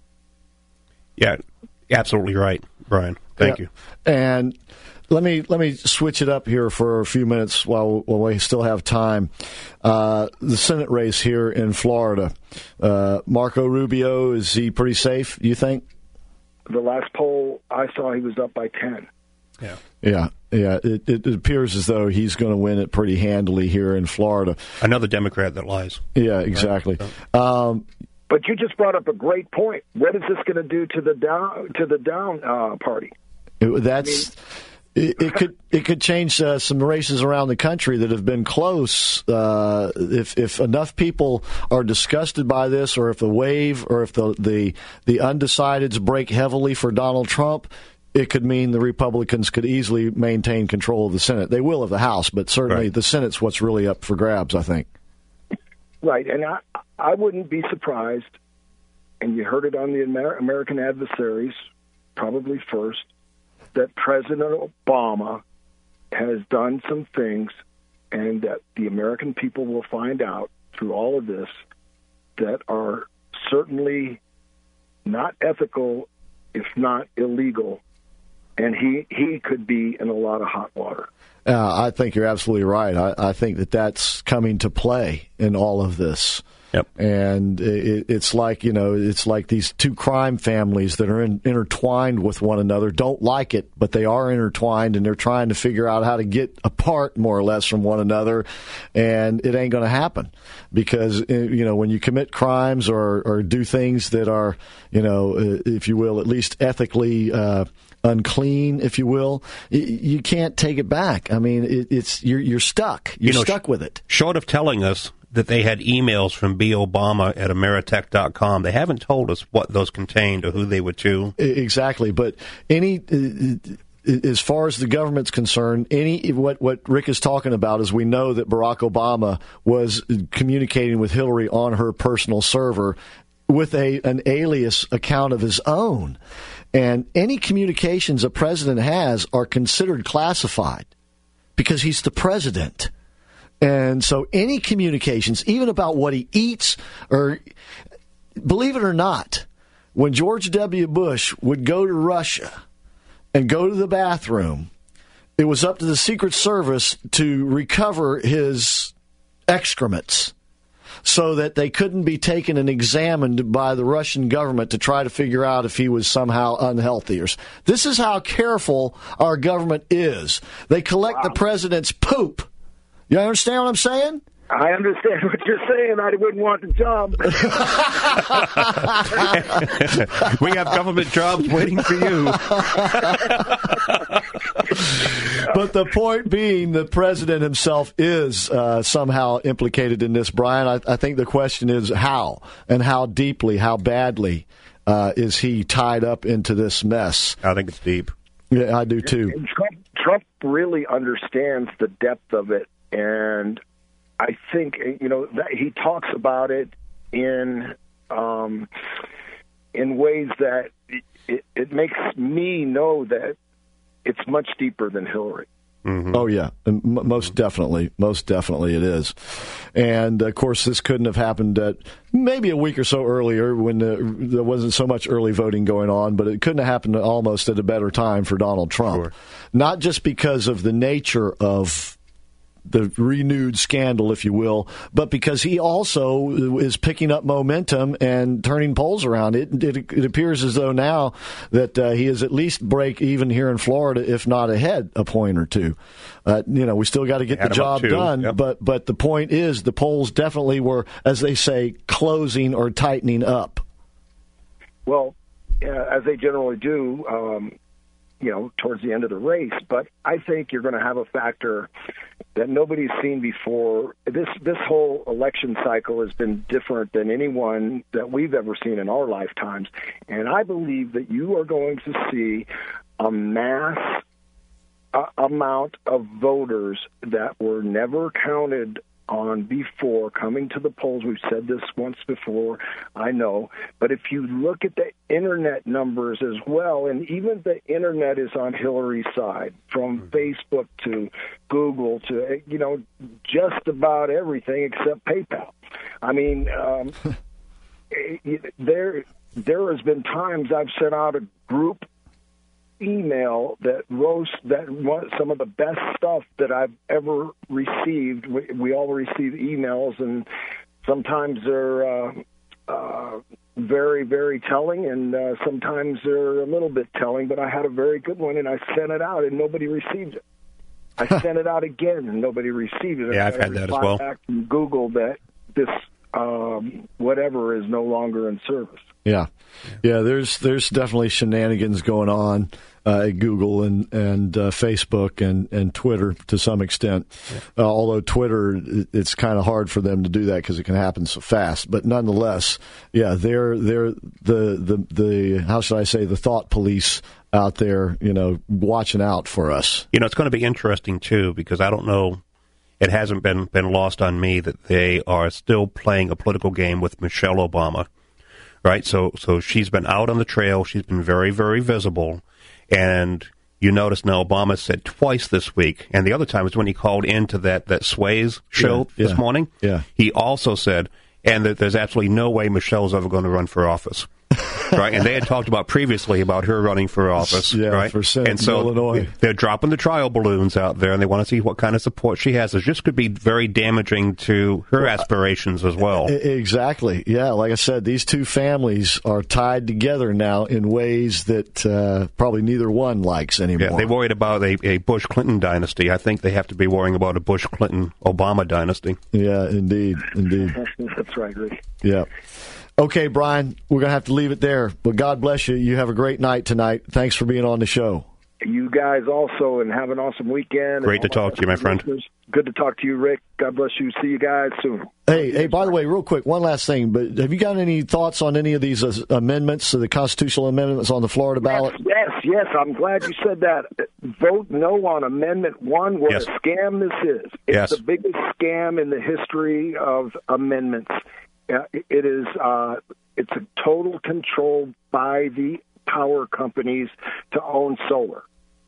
Yeah, absolutely right, Brian. Thank Yeah. you. And let me let me switch it up here for a few minutes while, while we still have time. Uh, the Senate race here in Florida. Uh, Marco Rubio, is he pretty safe, you think? The last poll I saw, he was up by ten. Yeah. Yeah, yeah. It, it appears as though he's going to win it pretty handily here in Florida. Another Democrat that lies. Yeah, exactly. Um, But you just brought up a great point. What is this going to do to the down to the down uh, party? It, that's It, it could it could change uh, some races around the country that have been close. Uh, if if enough people are disgusted by this, or if the wave, or if the the the undecideds break heavily for Donald Trump, it could mean the Republicans could easily maintain control of the Senate. They will of the House, but certainly Right. the Senate's what's really up for grabs, I think. Right, and I I wouldn't be surprised, and you heard it on the Amer- American Adversaries probably first, that President Obama has done some things, and that the American people will find out through all of this that are certainly not ethical, if not illegal, and he, he could be in a lot of hot water. Uh, I think you're absolutely right. I, I think that that's coming to play in all of this. Yep. And it, it's like, you know, it's like these two crime families that are in, intertwined with one another, don't like it, but they are intertwined, and they're trying to figure out how to get apart more or less from one another. And it ain't going to happen because, you know, when you commit crimes or, or do things that are, you know, if you will, at least ethically uh, unclean, if you will, you can't take it back. I mean, it, it's you're, you're stuck. You're You know, stuck with it. Short of telling us that they had emails from B. Obama at Ameritech dot com, they haven't told us what those contained or who they were to. Exactly. But any, as far as the government's concerned, any what, what Rick is talking about is we know that Barack Obama was communicating with Hillary on her personal server with a an alias account of his own. And any communications a president has are considered classified because he's the president. And so any communications, even about what he eats, or believe it or not, when George W. Bush would go to Russia and go to the bathroom, it was up to the Secret Service to recover his excrements so that they couldn't be taken and examined by the Russian government to try to figure out if he was somehow unhealthy. This is how careful our government is. They collect the president's poop. You understand what I'm saying? I understand what you're saying. I wouldn't want the job. We have government jobs waiting for you. But the point being, the president himself is uh, somehow implicated in this, Brian. I, I think the question is how, and how deeply, how badly uh, is he tied up into this mess? I think it's deep. Yeah, I do too. And Trump, Trump really understands the depth of it. And I think, you know, that he talks about it in um, in ways that it, it makes me know that it's much deeper than Hillary. Mm-hmm. Oh, yeah. M- most definitely. Most definitely it is. And, of course, this couldn't have happened at maybe a week or so earlier when the, there wasn't so much early voting going on, but it couldn't have happened almost at a better time for Donald Trump. Sure. Not just because of the nature of the renewed scandal, if you will, but because he also is picking up momentum and turning polls around. It, it, it appears as though now that uh, he is at least break even here in Florida, if not ahead a point or two. Uh, you know, we still got to get the job done, yep. but but the point is the polls definitely were, as they say, closing or tightening up. Well, uh, as they generally do, um, you know, towards the end of the race. But I think you're going to have a factor that nobody's seen before. This this whole election cycle has been different than anyone that we've ever seen in our lifetimes. And I believe that you are going to see a mass uh, amount of voters that were never counted on before coming to the polls. We've said this once before, I know. But if you look at the Internet numbers as well, and even the Internet is on Hillary's side, from Facebook to Google to, you know, just about everything except PayPal. I mean, um, there there has been times I've sent out a group email that roast that some of the best stuff that I've ever received. We, we all receive emails, and sometimes they're uh, uh, very, very telling, and uh, sometimes they're a little bit telling. But I had a very good one, and I sent it out, and nobody received it. I sent it out again, and nobody received it. Yeah, I've had that as well. Back from Google that this um, whatever is no longer in service. Yeah. Yeah, there's there's definitely shenanigans going on uh, at Google and, and uh, Facebook and, and Twitter to some extent. Yeah. Uh, although Twitter, it's kind of hard for them to do that because it can happen so fast. But nonetheless, yeah, they're they're the, the, the how should I say, the thought police out there, you know, watching out for us. You know, it's going to be interesting, too, because I don't know, it hasn't been, been lost on me that they are still playing a political game with Michelle Obama. Right, so so she's been out on the trail. She's been very, very visible. And you notice now Obama said twice this week, and the other time was when he called into that, that Sways show yeah, this yeah, morning. Yeah. He also said, and that there's absolutely no way Michelle's ever going to run for office. Right, and they had talked about previously about her running for office, yeah, right? For Senate and so in Illinois. They're dropping the trial balloons out there, and they want to see what kind of support she has. This could be very damaging to her aspirations as well. Exactly. Yeah, like I said, these two families are tied together now in ways that uh, probably neither one likes anymore. Yeah, they worried about a, a Bush-Clinton dynasty. I think they have to be worrying about a Bush-Clinton-Obama dynasty. Yeah, indeed, indeed. That's right, Rick. Yeah. Okay, Brian, we're going to have to leave it there. But God bless you. You have a great night tonight. Thanks for being on the show. You guys also, and have an awesome weekend. Great to talk to you, my friend. Good to talk to you, Rick. God bless you. See you guys soon. Hey, hey. By the way, real quick, one last thing. But have you got any thoughts on any of these uh, amendments, the constitutional amendments on the Florida ballot? Yes, yes. I'm glad you said that. Vote no on Amendment One. What yes. a scam this is! It's yes. the biggest scam in the history of amendments. Uh, it is. Uh, it's a total control by the power companies to own solar,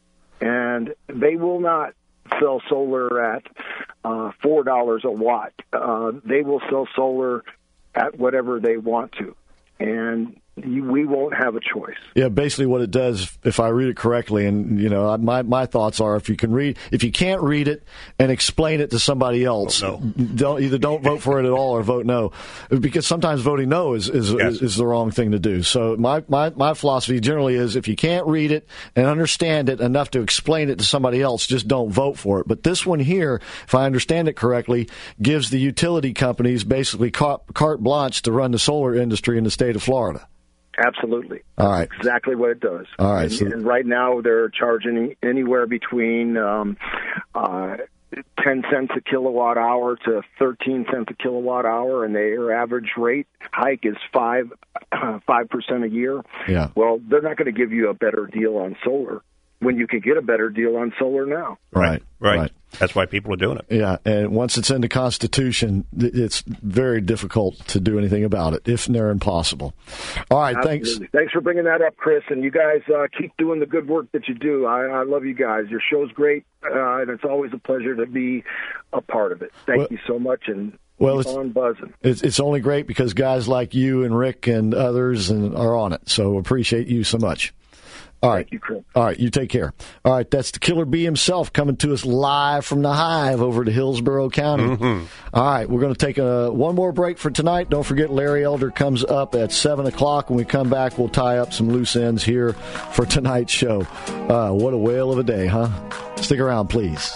and they will not sell solar at uh, four dollars a watt. Uh, they will sell solar at whatever they want to, and you, we won't have a choice. Yeah, basically what it does, if I read it correctly, and you know, my my thoughts are, if you can read, if you can't read it and explain it to somebody else, no. don't either don't vote for it at all or vote no, because sometimes voting no is is, yes. is is the wrong thing to do. So my, my my philosophy generally is, if you can't read it and understand it enough to explain it to somebody else, just don't vote for it. But this one here, if I understand it correctly, gives the utility companies basically carte, carte blanche to run the solar industry in the state of Florida. Absolutely. All right. That's exactly what it does. All right. And, So, and right now they're charging anywhere between um, uh, ten cents a kilowatt hour to thirteen cents a kilowatt hour, and their average rate hike is five five percent a year. Yeah. Well, they're not going to give you a better deal on solar when you can get a better deal on solar now. right. Right. Right. That's why people are doing it. Yeah, and once it's in the Constitution, it's very difficult to do anything about it, if near impossible. All right, Absolutely. thanks. Thanks for bringing that up, Chris. And you guys uh, keep doing the good work that you do. I, I love you guys. Your show's great, uh, and it's always a pleasure to be a part of it. Thank Well, you so much, and well, keep it's, on buzzing. It's, it's only great because guys like you and Rick and others and are on it, so appreciate you so much. All right. Thank you, Chris. All right, you take care. All right, that's the Killer Bee himself coming to us live from the Hive over to Hillsborough County. Mm-hmm. All right, we're going to take a, one more break for tonight. Don't forget, Larry Elder comes up at seven o'clock. When we come back, we'll tie up some loose ends here for tonight's show. Uh, what a whale of a day, huh? Stick around, please.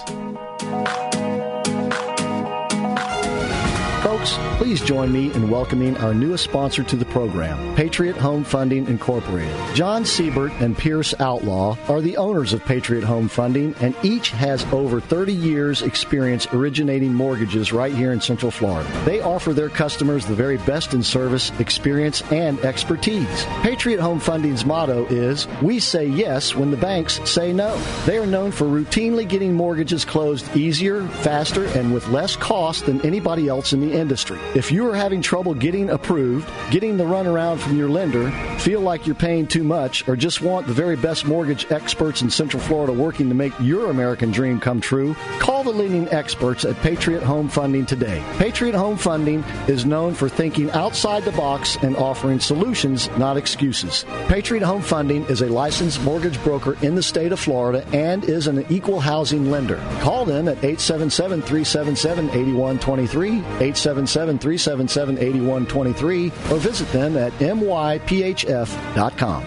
Folks, please join me in welcoming our newest sponsor to the program, Patriot Home Funding Incorporated. John Siebert and Pierce Outlaw are the owners of Patriot Home Funding, and each has over thirty years experience originating mortgages right here in Central Florida. They offer their customers the very best in service, experience, and expertise. Patriot Home Funding's motto is, we say yes when the banks say no. They are known for routinely getting mortgages closed easier, faster, and with less cost than anybody else in the industry. If you are having trouble getting approved, getting the runaround from your lender, feel like you're paying too much, or just want the very best mortgage experts in Central Florida working to make your American dream come true, call the leading experts at Patriot Home Funding today. Patriot Home Funding is known for thinking outside the box and offering solutions, not excuses. Patriot Home Funding is a licensed mortgage broker in the state of Florida and is an equal housing lender. Call them at eight seven seven, three seven seven, eight one two three, eight seven seven, three seven seven, eight one two three, or visit them at m y p h f dot com.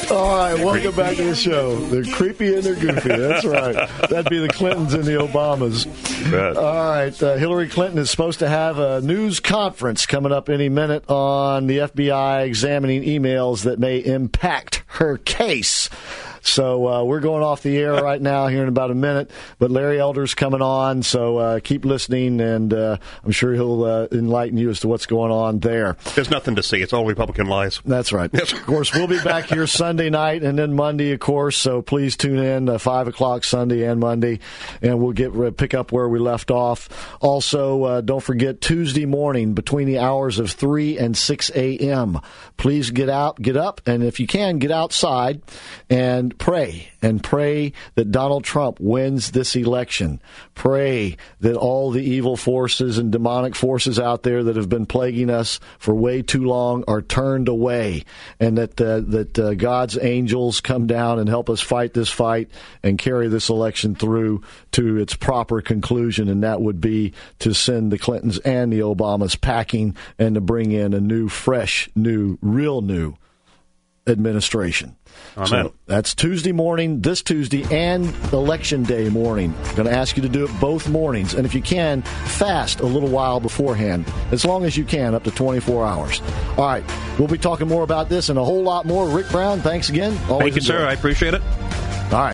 All right, welcome back to the show. They're creepy and they're goofy. That's right. That'd be the Clintons and the Obamas. All right, uh, Hillary Clinton is supposed to have a news conference coming up any minute on the F B I examining emails that may impact her case. So uh, we're going off the air right now here in about a minute, but Larry Elder's coming on, so uh, keep listening, and uh, I'm sure he'll uh, enlighten you as to what's going on there. There's nothing to see. It's all Republican lies. That's right. Of course, we'll be back here Sunday night and then Monday, of course, so please tune in uh, five o'clock Sunday and Monday, and we'll get uh, pick up where we left off. Also, uh, don't forget Tuesday morning between the hours of three and six a.m. Please get out, get up, and if you can, get outside and pray, and pray that Donald Trump wins this election. Pray that all the evil forces and demonic forces out there that have been plaguing us for way too long are turned away, and that uh, that uh, God's angels come down and help us fight this fight and carry this election through to its proper conclusion, and that would be to send the Clintons and the Obamas packing and to bring in a new, fresh, new, real new administration. Amen. So that's Tuesday morning, this Tuesday, and Election Day morning. I'm going to ask you to do it both mornings. And if you can, fast a little while beforehand, as long as you can, up to twenty-four hours. All right, we'll be talking more about this and a whole lot more. Rick Brown, thanks again. Always Thank you, enjoy. sir. I appreciate it.